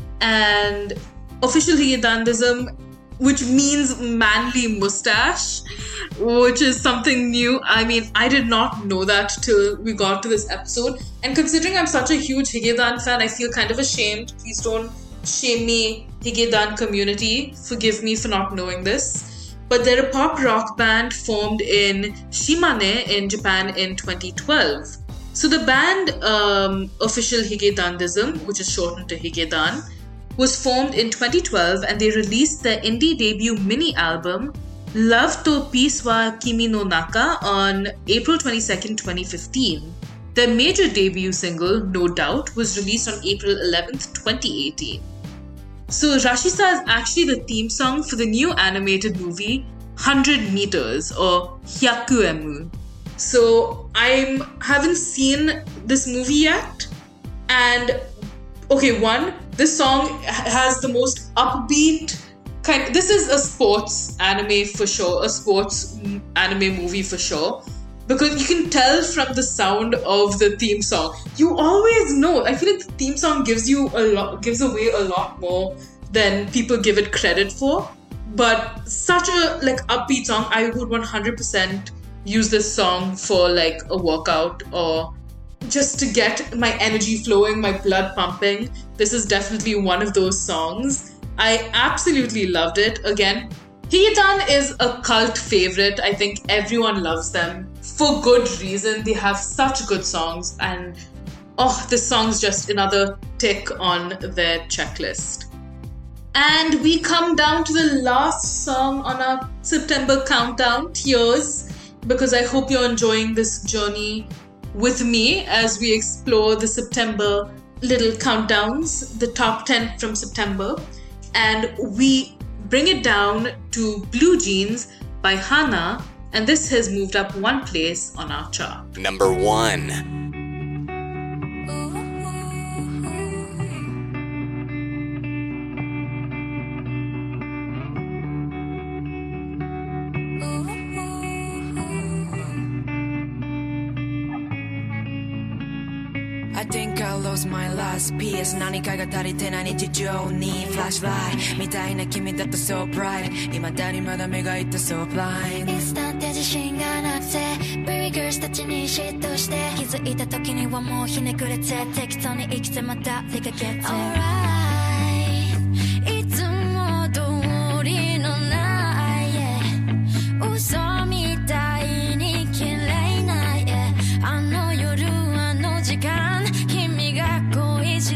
And Official Higedandism, which means manly mustache, which is something new. I mean, I did not know that till we got to this episode. And considering I'm such a huge Higedan fan, I feel kind of ashamed. Please don't shame me, Higedan community. Forgive me for not knowing this. But they're a pop rock band formed in Shimane in Japan in twenty twelve. So the band um, Official Higedandism, which is shortened to Higedan, was formed in twenty twelve and they released their indie debut mini album Love to Peace wa Kimi no Naka on April twenty-second, twenty fifteen. Their major debut single, No Doubt, was released on April eleventh, twenty eighteen. So Rashisa is actually the theme song for the new animated movie one hundred meters or Hyakuemu. So I haven't seen this movie yet, and okay, one, this song has the most upbeat kind. This is a sports anime for sure, a sports anime movie for sure, because you can tell from the sound of the theme song. You always know. I feel like the theme song gives you a lot, gives away a lot more than people give it credit for. But such a like upbeat song, I would one hundred percent use this song for like a workout or just to get my energy flowing, my blood pumping. This is definitely one of those songs. I absolutely loved it. Again, Higedan is a cult favorite. I think everyone loves them for good reason. They have such good songs, and oh, this song's just another tick on their checklist. And we come down to the last song on our September countdown, Tears, because I hope you're enjoying this journey with me as we explore the September little countdowns, the top ten from September. And we bring it down to Blue Jeans by Hana, and this has moved up one place on our chart. Number one. I think I lost my last piece 何かが足りてない日常にフラッシュライトみたいな君だと so bright 未だにまだ目がいった so blind インスタント自信がなくて Baby girls たちに嫉妬して気づいた時にはもうひねくれて適当に生きてまた出かけて Alright いつも通りのない、yeah、嘘みたいに綺麗な、yeah、あの夜あの時間君が恋した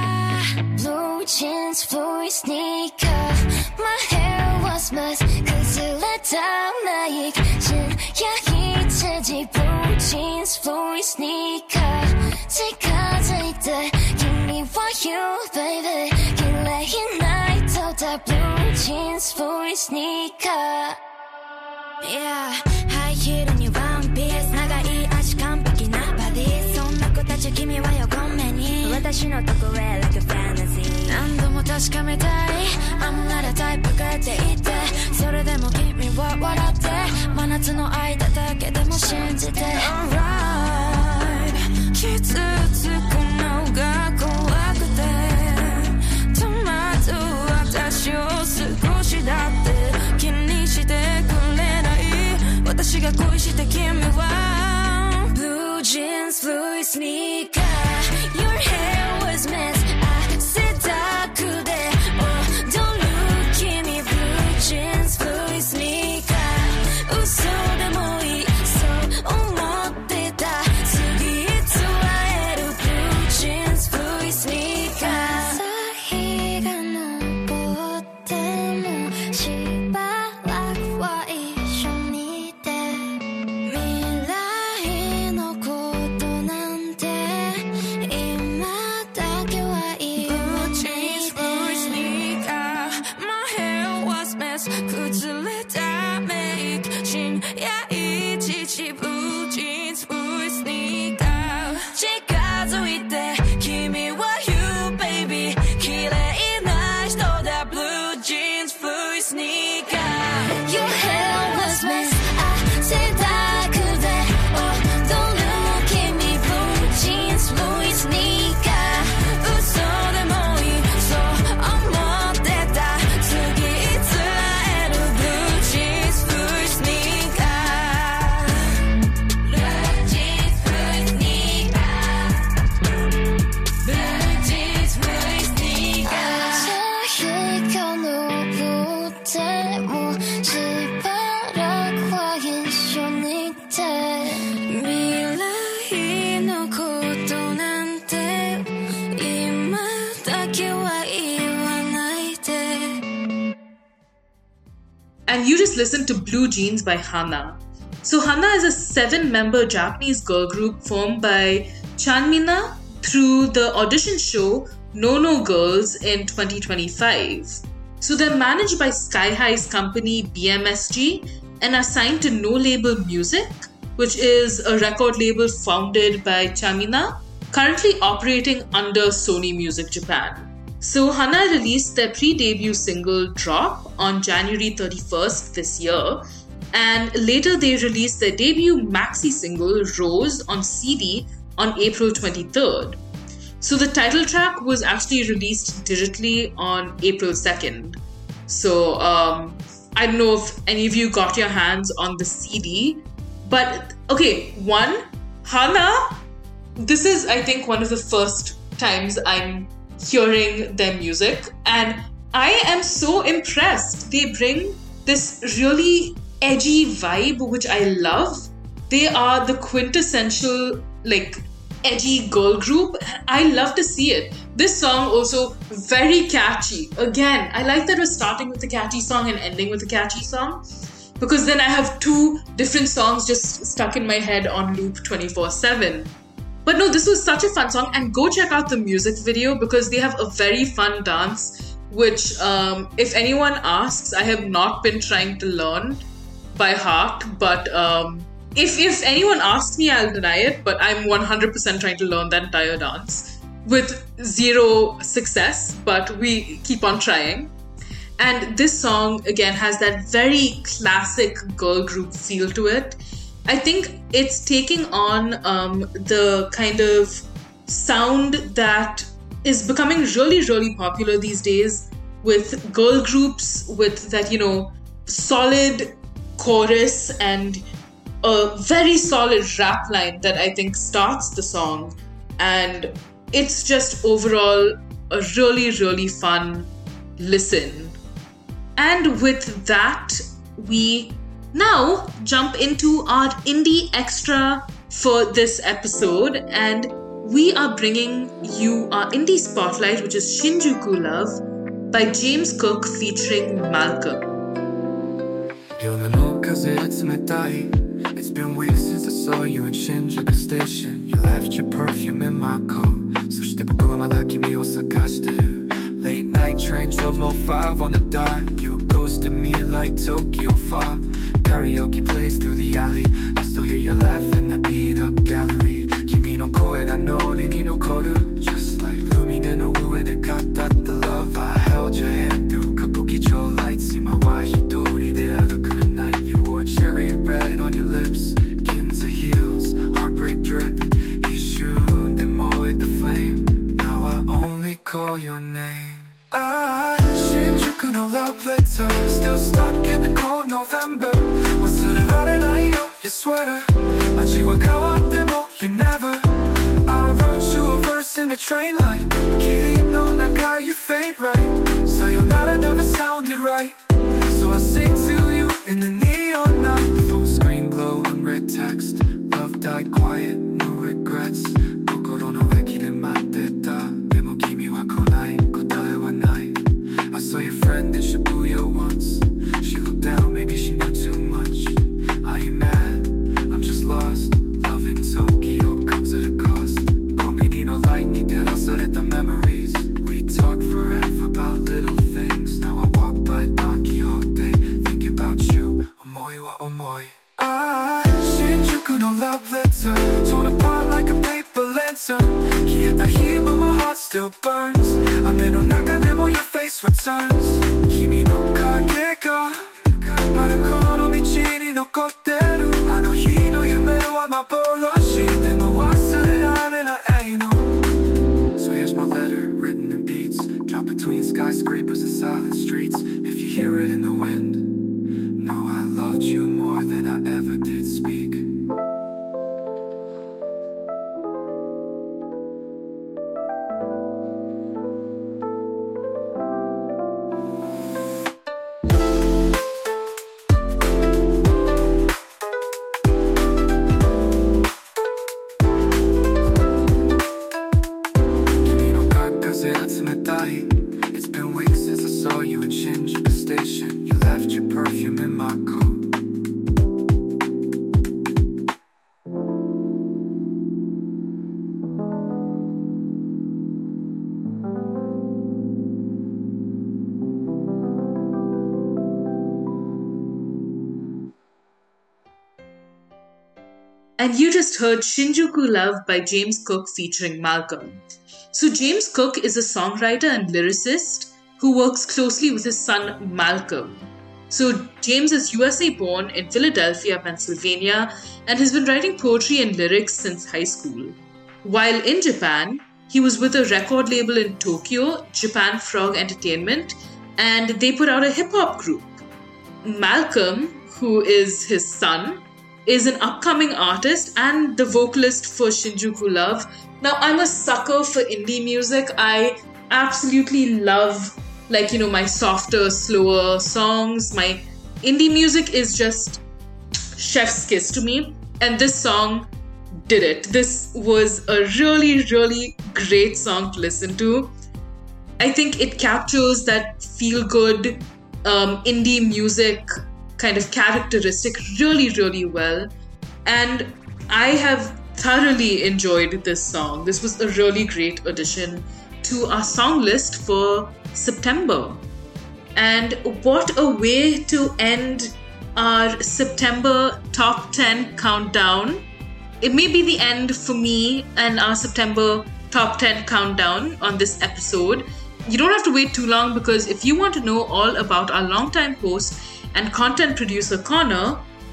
Blue jeans blue sneaker My hair was mess 崩れたメイク深夜いちじ Blue jeans blue sneaker 近づいて君は You baby 綺麗な糸だ Blue jeans blue sneaker Yeah ハイヒールにワンピース長い足完璧なバディそんな子たち君は横目に私のとこへ like a fantasy 何度も確かめたい I'm not a type って言ってそれでも君は笑って真夏の間だけでも信じて Alright 傷つくのが怖くて戸惑う私を少しだって気にしてくれない私が恋した君は Blue jeans, blue sneaker Your hair was messed 汗だくで踊る君 Blue jeans, blue sneaker 嘘でもいいそう思ってた次いつ会える Blue jeans, blue sneaker 朝日が昇ってもしばらくは一緒にいて未来のことなんて今だけは言わないで Blue jeans, blue sneaker My hair was mess 崩れたメイク深夜いちじ Blue jeans, blue sneaker 近づいて君は You baby 綺麗な人だ Blue jeans, blue sneaker Your hair was mess 汗だくで踊る君 Blue jeans, blue sneaker 嘘でもいいそう思ってた次いつ会える Blue jeans, blue sneaker Blue jeans, blue sneaker Blue jeans, blue sneaker 朝日が昇ってもしばらくは一緒にいて未来のことなんて今だけは言わないで And you just listened to Blue Jeans by Hana. So Hana is a seven-member Japanese girl group formed by Chanmina through the audition show No No Girls in twenty twenty-five. So they're managed by Sky High's company B M S G and are signed to No Label Music, which is a record label founded by Chanmina, currently operating under Sony Music Japan. So Hana released their pre-debut single Drop on January thirty-first this year, and later they released their debut maxi single Rose on C D on April twenty-third. So the title track was actually released digitally on April second. So um, I don't know if any of you got your hands on the C D, but okay, one, Hana, this is I think one of the first times I'm hearing their music, and I am so impressed. They bring this really edgy vibe, which I love. They are the quintessential like edgy girl group. I love to see it. This song also very catchy. Again, I like that we're starting with a catchy song and ending with a catchy song, because then I have two different songs just stuck in my head on loop twenty-four seven. But no, this was such a fun song, and go check out the music video because they have a very fun dance, which um, if anyone asks, I have not been trying to learn by heart, but um, if, if anyone asks me, I'll deny it, but I'm one hundred percent trying to learn that entire dance with zero success, but we keep on trying. And this song, again, has that very classic girl group feel to it. I think it's taking on um, the kind of sound that is becoming really, really popular these days with girl groups, with that, you know, solid chorus and a very solid rap line that I think starts the song. And it's just overall a really, really fun listen. And with that, we now jump into our indie extra for this episode, and we are bringing you our indie spotlight, which is Shinjuku Love by James Cook featuring Malcolm. It's been weeks since I saw you in Shinjuku Station. You left your perfume in my coat. そして僕はまだ君を探してる Late night train twelve oh five on the dot. You ghosted me like Tokyo fog. Karaoke plays through the alley. I still hear you laugh in the beat up gallery. 君の声が脳に残る Just like 海辺の上で語った love. I held your hand through 歌舞伎町 lights. 今は一人で歩く night. You wore cherry red on your lips. Ginza heels, heartbreak drip. Issued them all with the flame. Now I only call your name. I Shinjuku no love letter. Still stuck in the cold November. What's it about it? I know your sweater. 마치 와 가왔대모 you never. I wrote you a verse in the train line. 길이 너 나가 you fade right. sayonara never sounded right. So I sing to you in the neon night. Full screen glow, unread text. Love died quiet, no regrets. Kokoro no eki de matteta. Demo kimi wa konai, kotae wa nai. I saw your friend in Shibuya once. She looked down, maybe she knew too much. Are you mad? I'm just lost. Loving Tokyo comes at a cost. Komi no light ni terasareta memories. We talk forever about little things. Now I walk by Don Quixote, think about you. Omoi wa omoi. I Shinjuku no love letter. Torn apart like a paper lantern. Kieta here but my heart still burns. Ame no naka demo your face returns. Kimi no kage ga Maruko no michi ni nokotteru. Ano hi no yume wa maboroshi. Demo wasurerarenai no. So here's my letter, written in beats. Drop between skyscrapers and silent streets. If you hear it in the wind, know I loved you more than I ever did speak. It's been weeks since I saw you in Shinjuku Station. You left your perfume in my coat. And you just heard Shinjuku Love by James Cook featuring Malcolm. So James Cook is a songwriter and lyricist who works closely with his son Malcolm. So James is U S A born in Philadelphia, Pennsylvania, and has been writing poetry and lyrics since high school. While in Japan, he was with a record label in Tokyo, Japan Frog Entertainment, and they put out a hip-hop group. Malcolm, who is his son, is an upcoming artist and the vocalist for Shinjuku Love. Now, I'm a sucker for indie music. I absolutely love, like, you know, my softer, slower songs. My indie music is just chef's kiss to me. And this song did it. This was a really, really great song to listen to. I think it captures that feel-good um, indie music kind of characteristic really, really well. And I have thoroughly enjoyed this song. This was a really great addition to our song list for September. And what a way to end our September top ten countdown. It may be the end for me and our September top ten countdown on this episode. You don't have to wait too long, because if you want to know all about our longtime host and content producer Connor,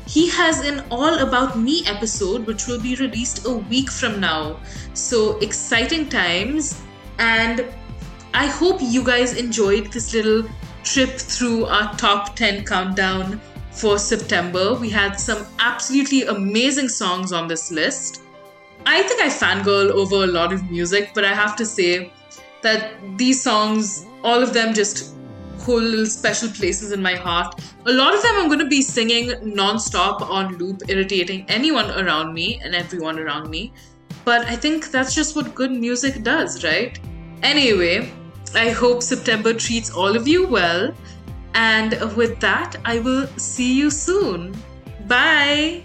he has an All About Me episode, which will be released a week from now. So exciting times. And I hope you guys enjoyed this little trip through our top ten countdown for September. We had some absolutely amazing songs on this list. I think I fangirl over a lot of music, but I have to say that these songs, all of them just hold little special places in my heart. A lot of them I'm going to be singing non-stop on loop, irritating anyone around me and everyone around me. But I think that's just what good music does, right? Anyway, I hope September treats all of you well. And with that, I will see you soon. Bye!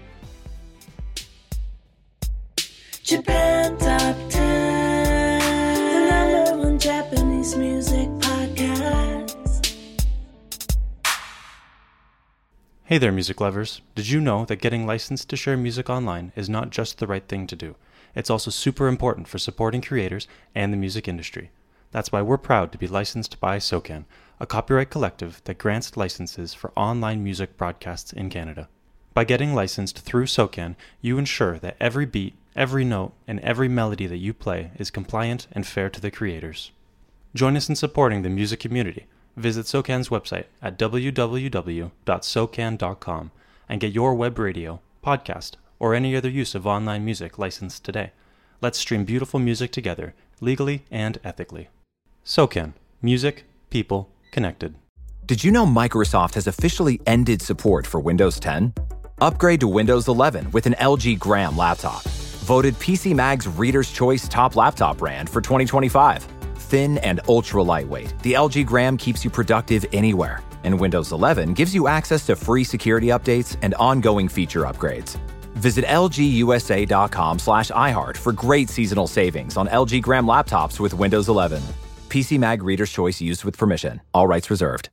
Japan Top ten, the number one Japanese music podcast. Hey there, music lovers. Did you know that getting licensed to share music online is not just the right thing to do? It's also super important for supporting creators and the music industry. That's why we're proud to be licensed by SOCAN, a copyright collective that grants licenses for online music broadcasts in Canada. By getting licensed through SOCAN, you ensure that every beat, every note, and every melody that you play is compliant and fair to the creators. Join us in supporting the music community. Visit SOCAN's website at w w w dot socan dot com and get your web radio, podcast, or any other use of online music licensed today. Let's stream beautiful music together, legally and ethically. SOCAN. Music, people, connected. Did you know Microsoft has officially ended support for Windows ten? Upgrade to Windows eleven with an L G Gram laptop. Voted P C Mag's Reader's Choice Top Laptop Brand for twenty twenty-five. Thin and ultra lightweight, the L G Gram keeps you productive anywhere. And Windows eleven gives you access to free security updates and ongoing feature upgrades. Visit L G U S A dot com slash iHeart for great seasonal savings on L G Gram laptops with Windows eleven. P C Mag Reader's Choice used with permission. All rights reserved.